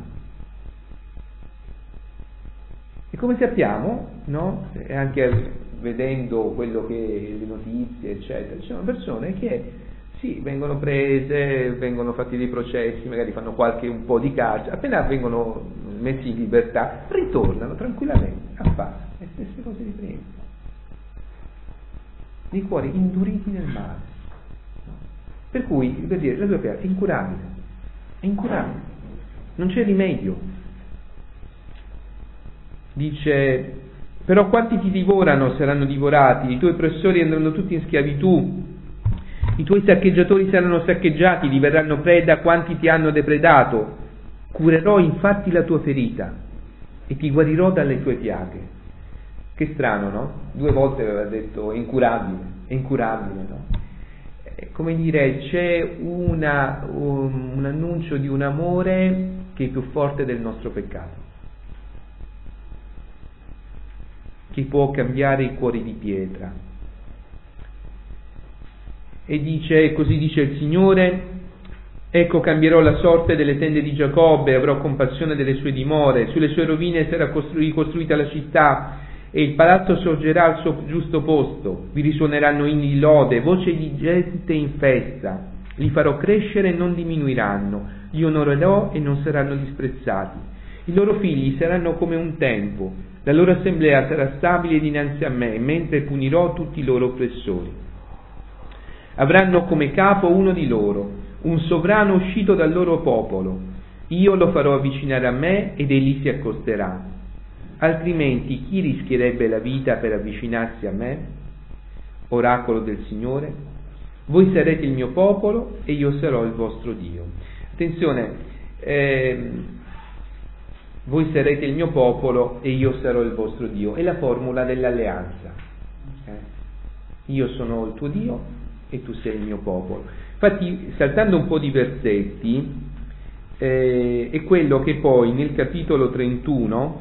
E come sappiamo, no? E anche vedendo quello che le notizie, eccetera, ci sono persone che sì, vengono prese, vengono fatti dei processi, magari fanno qualche un po' di carcere, appena vengono messi in libertà, ritornano tranquillamente a fare le stesse cose di prima. Di cuori induriti nel male. Per cui, per dire, la tua piaga è incurabile, è incurabile, non c'è rimedio. Dice, però quanti ti divorano saranno divorati, i tuoi oppressori andranno tutti in schiavitù, i tuoi saccheggiatori saranno saccheggiati, diverranno preda quanti ti hanno depredato. Curerò infatti la tua ferita e ti guarirò dalle tue piaghe. Che strano, no? Due volte aveva detto è incurabile, è incurabile, no? È come dire, c'è una, un, un annuncio di un amore che è più forte del nostro peccato, che può cambiare i cuori di pietra. E dice, così dice il Signore, ecco cambierò la sorte delle tende di Giacobbe, avrò compassione delle sue dimore, sulle sue rovine sarà ricostruita la città e il palazzo sorgerà al suo giusto posto, vi risuoneranno inni di lode, voce di gente in festa, li farò crescere e non diminuiranno, li onorerò e non saranno disprezzati, i loro figli saranno come un tempo, la loro assemblea sarà stabile dinanzi a me, mentre punirò tutti i loro oppressori. Avranno come capo uno di loro, un sovrano uscito dal loro popolo. Io lo farò avvicinare a me ed egli si accosterà. Altrimenti chi rischierebbe la vita per avvicinarsi a me? Oracolo del Signore. Voi sarete il mio popolo e io sarò il vostro Dio. Attenzione, ehm, voi sarete il mio popolo e io sarò il vostro Dio. È la formula dell'alleanza. Eh? Io sono il tuo Dio e tu sei il mio popolo. Infatti, saltando un po' di versetti, eh, è quello che poi nel capitolo trentuno,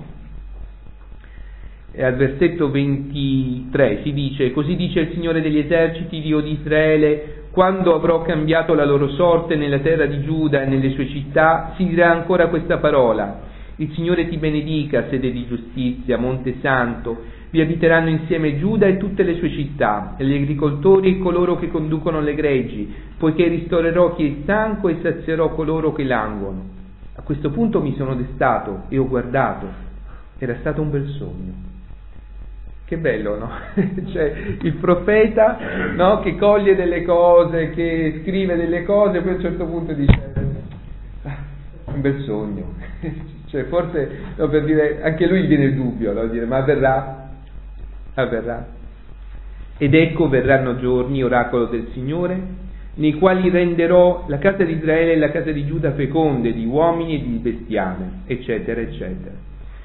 al versetto ventitré, si dice: così dice il Signore degli eserciti, Dio di Israele, quando avrò cambiato la loro sorte nella terra di Giuda e nelle sue città, si dirà ancora questa parola: il Signore ti benedica, sede di giustizia, Monte Santo. Vi abiteranno insieme Giuda e tutte le sue città, e gli agricoltori e coloro che conducono le greggi, poiché ristorerò chi è stanco e sazierò coloro che languono. A questo punto mi sono destato e ho guardato, era stato un bel sogno. Che bello, no? Cioè, il profeta, no, che coglie delle cose, che scrive delle cose, poi a un certo punto dice, ah, un bel sogno. Cioè, forse, no, per dire, anche lui viene il dubbio, no? Dire, ma avverrà? Avverrà. Ed ecco verranno giorni, oracolo del Signore, nei quali renderò la casa di Israele e la casa di Giuda feconde di uomini e di bestiame, eccetera, eccetera.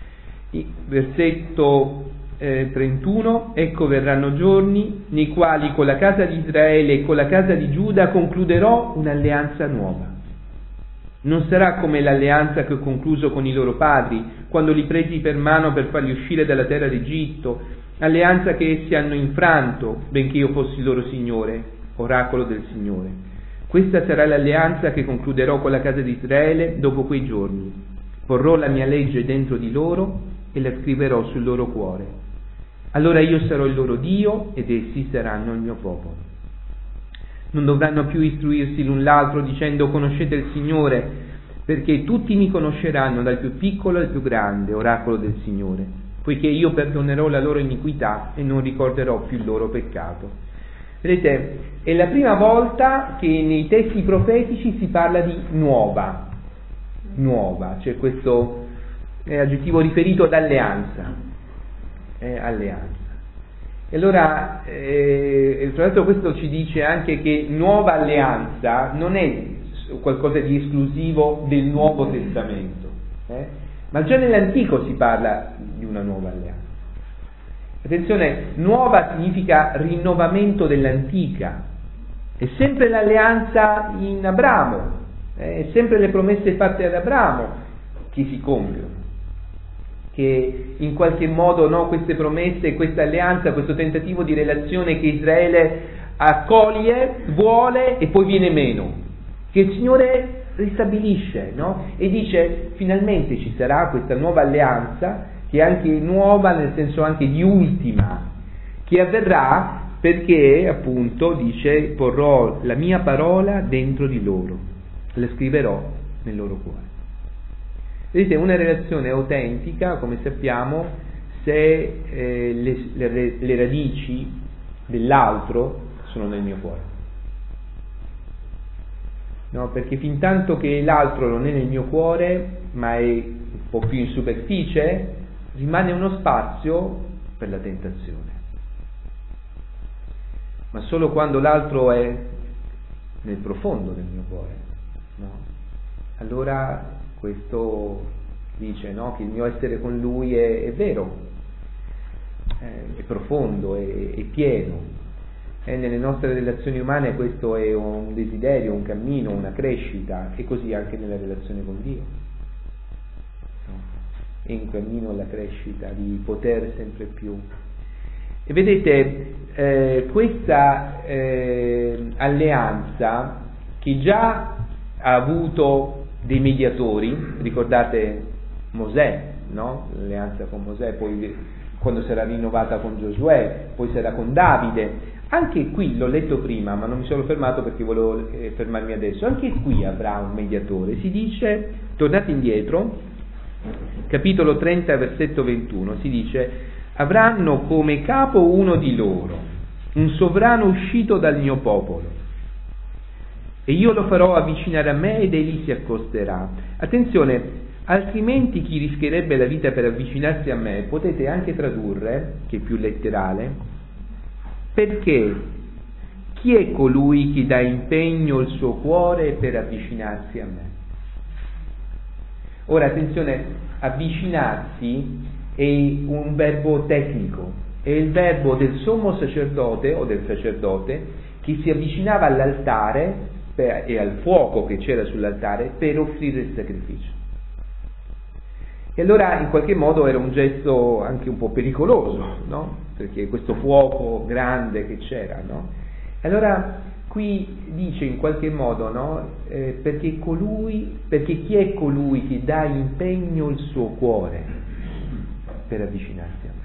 Versetto eh, trentuno, ecco verranno giorni nei quali con la casa di Israele e con la casa di Giuda concluderò un'alleanza nuova. Non sarà come l'alleanza che ho concluso con i loro padri, quando li presi per mano per farli uscire dalla terra d'Egitto, alleanza che essi hanno infranto, benché io fossi loro Signore, oracolo del Signore. Questa sarà l'alleanza che concluderò con la casa di Israele dopo quei giorni. Porrò la mia legge dentro di loro e la scriverò sul loro cuore. Allora io sarò il loro Dio ed essi saranno il mio popolo. Non dovranno più istruirsi l'un l'altro dicendo conoscete il Signore, perché tutti mi conosceranno dal più piccolo al più grande, oracolo del Signore, poiché io perdonerò la loro iniquità e non ricorderò più il loro peccato. Vedete, è la prima volta che nei testi profetici si parla di nuova, nuova, c'è questo eh, aggettivo riferito ad alleanza, eh, alleanza. E allora, eh, tra l'altro questo ci dice anche che nuova alleanza non è qualcosa di esclusivo del Nuovo Testamento, eh? Ma già nell'Antico si parla di una nuova alleanza. Attenzione, nuova significa rinnovamento dell'antica, è sempre l'alleanza in Abramo, è sempre le promesse fatte ad Abramo che si compiono, che in qualche modo, no, queste promesse, questa alleanza, questo tentativo di relazione che Israele accoglie, vuole e poi viene meno, che il Signore ristabilisce, no? E dice finalmente ci sarà questa nuova alleanza, che è anche nuova nel senso anche di ultima, che avverrà perché appunto dice porrò la mia parola dentro di loro, la scriverò nel loro cuore. Vedete, una relazione autentica, come sappiamo, se eh, le, le, le radici dell'altro sono nel mio cuore. No, perché fin tanto che l'altro non è nel mio cuore, ma è un po' più in superficie, rimane uno spazio per la tentazione. Ma solo quando l'altro è nel profondo del mio cuore, no? Allora questo dice, no, che il mio essere con lui è, è vero, è, è profondo, è, è pieno. E nelle nostre relazioni umane questo è un desiderio, un cammino, una crescita, e così anche nella relazione con Dio. No? È un cammino alla crescita, di poter sempre più. E vedete, eh, questa eh, alleanza che già ha avuto dei mediatori, ricordate Mosè, no? L'alleanza con Mosè, poi quando sarà rinnovata con Giosuè, poi sarà con Davide. Anche qui, l'ho letto prima, ma non mi sono fermato perché volevo eh, fermarmi adesso, anche qui avrà un mediatore. Si dice, tornate indietro, capitolo trenta, versetto ventuno, si dice: avranno come capo uno di loro, un sovrano uscito dal mio popolo, e io lo farò avvicinare a me ed egli si accosterà. Attenzione, altrimenti chi rischierebbe la vita per avvicinarsi a me, potete anche tradurre, che è più letterale, perché chi è colui che dà impegno il suo cuore per avvicinarsi a me? Ora attenzione, avvicinarsi è un verbo tecnico, è il verbo del sommo sacerdote o del sacerdote che si avvicinava all'altare per, e al fuoco che c'era sull'altare per offrire il sacrificio. E allora in qualche modo era un gesto anche un po' pericoloso, no? Perché questo fuoco grande che c'era, no? Allora qui dice in qualche modo, no? Eh, perché colui, perché chi è colui che dà impegno il suo cuore per avvicinarsi a me?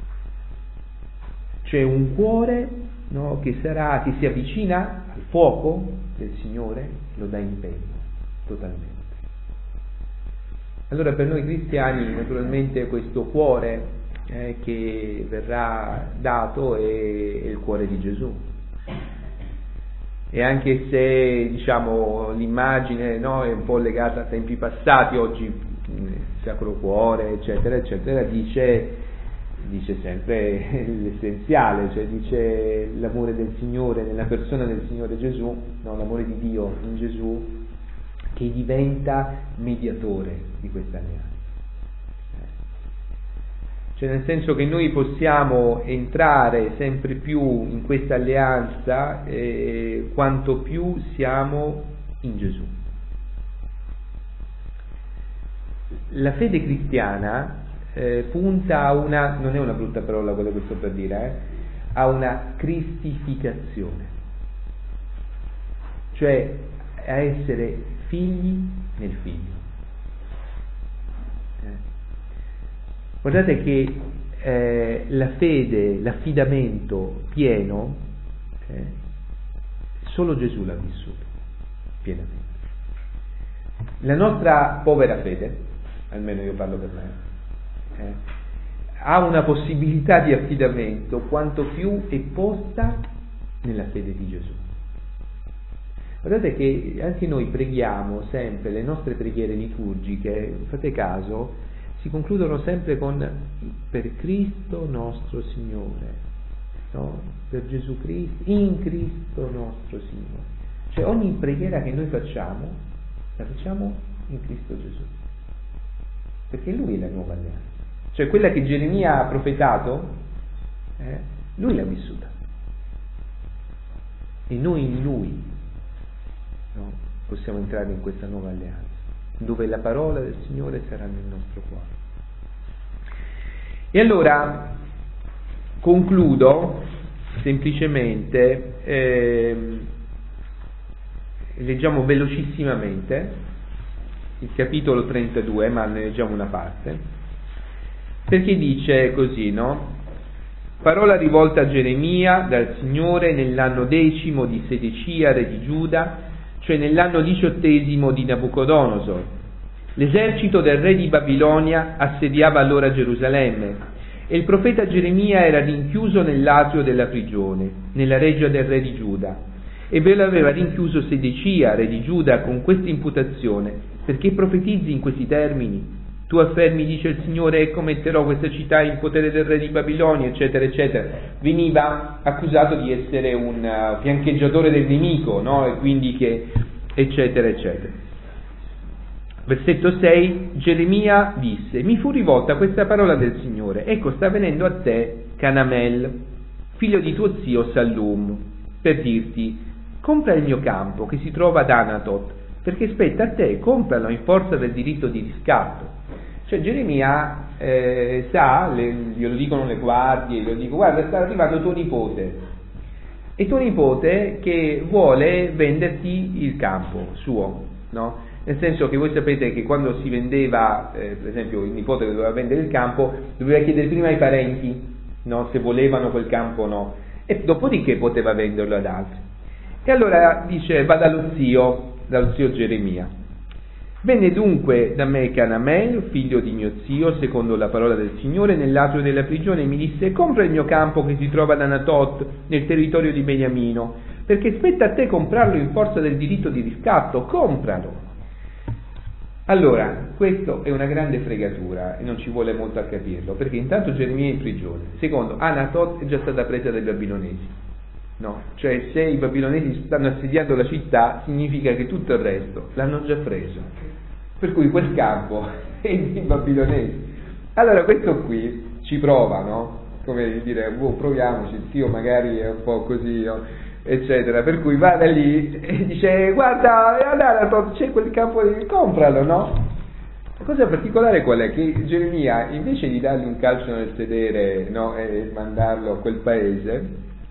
C'è un cuore, no, che sarà, che si avvicina al fuoco del Signore, lo dà impegno totalmente. Allora per noi cristiani naturalmente questo cuore eh, che verrà dato è, è il cuore di Gesù. E anche se diciamo l'immagine, no, è un po' legata a tempi passati, oggi il Sacro Cuore eccetera eccetera dice, dice sempre l'essenziale, cioè dice l'amore del Signore nella persona del Signore Gesù, no, l'amore di Dio in Gesù, che diventa mediatore di questa alleanza. Cioè nel senso che noi possiamo entrare sempre più in questa alleanza eh, quanto più siamo in Gesù. La fede cristiana eh, punta a una, non è una brutta parola quello che sto per dire, eh, a una cristificazione, cioè a essere figli nel figlio. Eh. Guardate che eh, la fede, l'affidamento pieno, eh, solo Gesù l'ha vissuto pienamente. La nostra povera fede, almeno io parlo per me, eh, ha una possibilità di affidamento quanto più è posta nella fede di Gesù. Guardate che anche noi preghiamo sempre, le nostre preghiere liturgiche, fate caso, si concludono sempre con per Cristo nostro Signore, no? Per Gesù Cristo, in Cristo nostro Signore. Cioè ogni preghiera che noi facciamo, la facciamo in Cristo Gesù, perché Lui è la nuova alleanza. Cioè quella che Geremia ha profetato, Eh? Lui l'ha vissuta. E noi in Lui, no? Possiamo entrare in questa nuova alleanza, dove la parola del Signore sarà nel nostro cuore. E allora concludo semplicemente, eh, leggiamo velocissimamente il capitolo trentadue, ma ne leggiamo una parte, perché dice così, no? Parola rivolta a Geremia dal Signore nell'anno decimo di Sedecia, re di Giuda, cioè nell'anno diciottesimo di Nabucodonosor. L'esercito del re di Babilonia assediava allora Gerusalemme e il profeta Geremia era rinchiuso nell'atrio della prigione, nella reggia del re di Giuda. E ve l'aveva rinchiuso Sedecia, re di Giuda, con questa imputazione: perché profetizzi in questi termini? Tu affermi, dice il Signore, ecco metterò questa città in potere del re di Babilonia, eccetera, eccetera. Veniva accusato di essere un uh, fiancheggiatore del nemico, no? E quindi che, eccetera, eccetera. Versetto sei, Geremia disse: mi fu rivolta questa parola del Signore, ecco sta venendo a te Canamel, figlio di tuo zio Sallum, per dirti: compra il mio campo che si trova ad Anatot, perché spetta a te, compralo in forza del diritto di riscatto. Cioè Geremia eh, sa, le, glielo dicono le guardie, glielo dico: guarda, sta arrivando tuo nipote, e tuo nipote che vuole venderti il campo suo, no? Nel senso che voi sapete che quando si vendeva, eh, per esempio il nipote che doveva vendere il campo, doveva chiedere prima ai parenti, no? Se volevano quel campo o no, e dopodiché poteva venderlo ad altri. E allora dice: va dallo zio, dallo zio Geremia. Venne dunque da me Canamel, figlio di mio zio, secondo la parola del Signore, nell'atrio della prigione, e mi disse: compra il mio campo che si trova ad Anatot, nel territorio di Beniamino, perché spetta a te comprarlo in forza del diritto di riscatto, compralo. Allora, questo è una grande fregatura e non ci vuole molto a capirlo, perché intanto Geremia è in prigione, secondo, Anatot è già stata presa dai babilonesi, no? Cioè se i babilonesi stanno assediando la città significa che tutto il resto l'hanno già preso, per cui quel campo è dei babilonesi. Allora questo qui ci prova, no? Come dire, boh, proviamoci, zio magari è un po' così, no? Eccetera, per cui va da lì e dice: guarda, Anatot, c'è quel campo, compralo, no? La cosa particolare qual è? Che Geremia, invece di dargli un calcio nel sedere, no, e mandarlo a quel paese,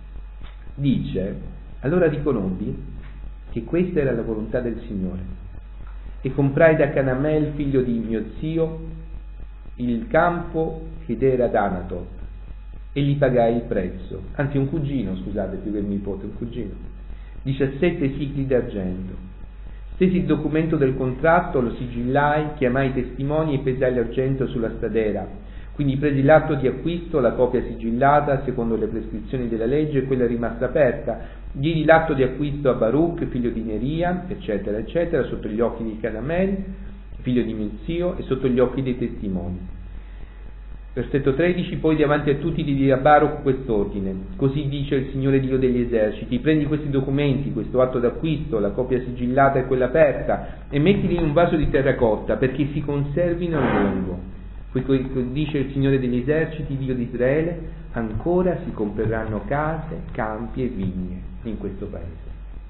dice: allora riconobbi che questa era la volontà del Signore e comprai da Canamel, figlio di mio zio, il campo ed era ad Anatot, e gli pagai il prezzo, anzi un cugino, scusate, più che il nipote, un cugino, diciassette sicli d'argento. Stesi il documento del contratto, lo sigillai, chiamai i testimoni e pesai l'argento sulla stadera. Quindi presi l'atto di acquisto, la copia sigillata secondo le prescrizioni della legge, e quella rimasta aperta. Diedi l'atto di acquisto a Baruch, figlio di Neria, eccetera, eccetera, sotto gli occhi di Canamel, figlio di mio zio, e sotto gli occhi dei testimoni. Versetto tredici, poi davanti a tutti ti dirà Baruch quest'ordine: così dice il Signore Dio degli eserciti, prendi questi documenti, questo atto d'acquisto, la copia sigillata e quella aperta, e mettili in un vaso di terracotta, perché si conservino a lungo. Poiché dice il Signore degli eserciti, Dio di Israele, ancora si compreranno case, campi e vigne in questo paese.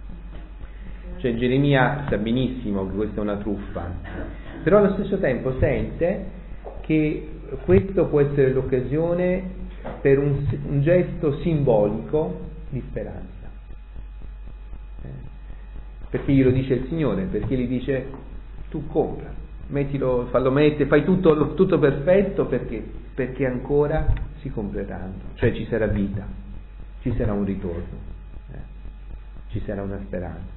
Cioè Geremia sa benissimo che questa è una truffa, però allo stesso tempo sente che questo può essere l'occasione per un, un gesto simbolico di speranza. Eh? Perché glielo dice il Signore? Perché gli dice: tu compra, mettilo, fallo mettere, fai tutto, tutto perfetto, perché? Perché ancora si compreranno, cioè ci sarà vita, ci sarà un ritorno, eh? Ci sarà una speranza.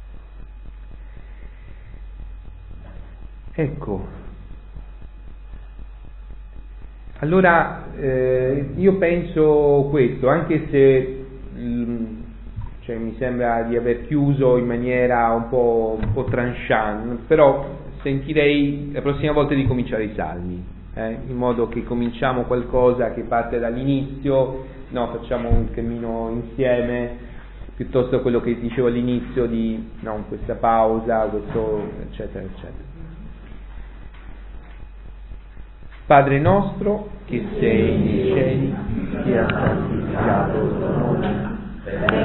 Ecco. Allora eh, io penso questo, anche se mh, cioè, mi sembra di aver chiuso in maniera un po', un po' tranchant, però sentirei la prossima volta di cominciare i salmi, eh, in modo che cominciamo qualcosa che parte dall'inizio, no, facciamo un cammino insieme, piuttosto quello che dicevo all'inizio di no, questa pausa, questo eccetera eccetera. Padre nostro che sei nei cieli, sia santificato il tuo nome.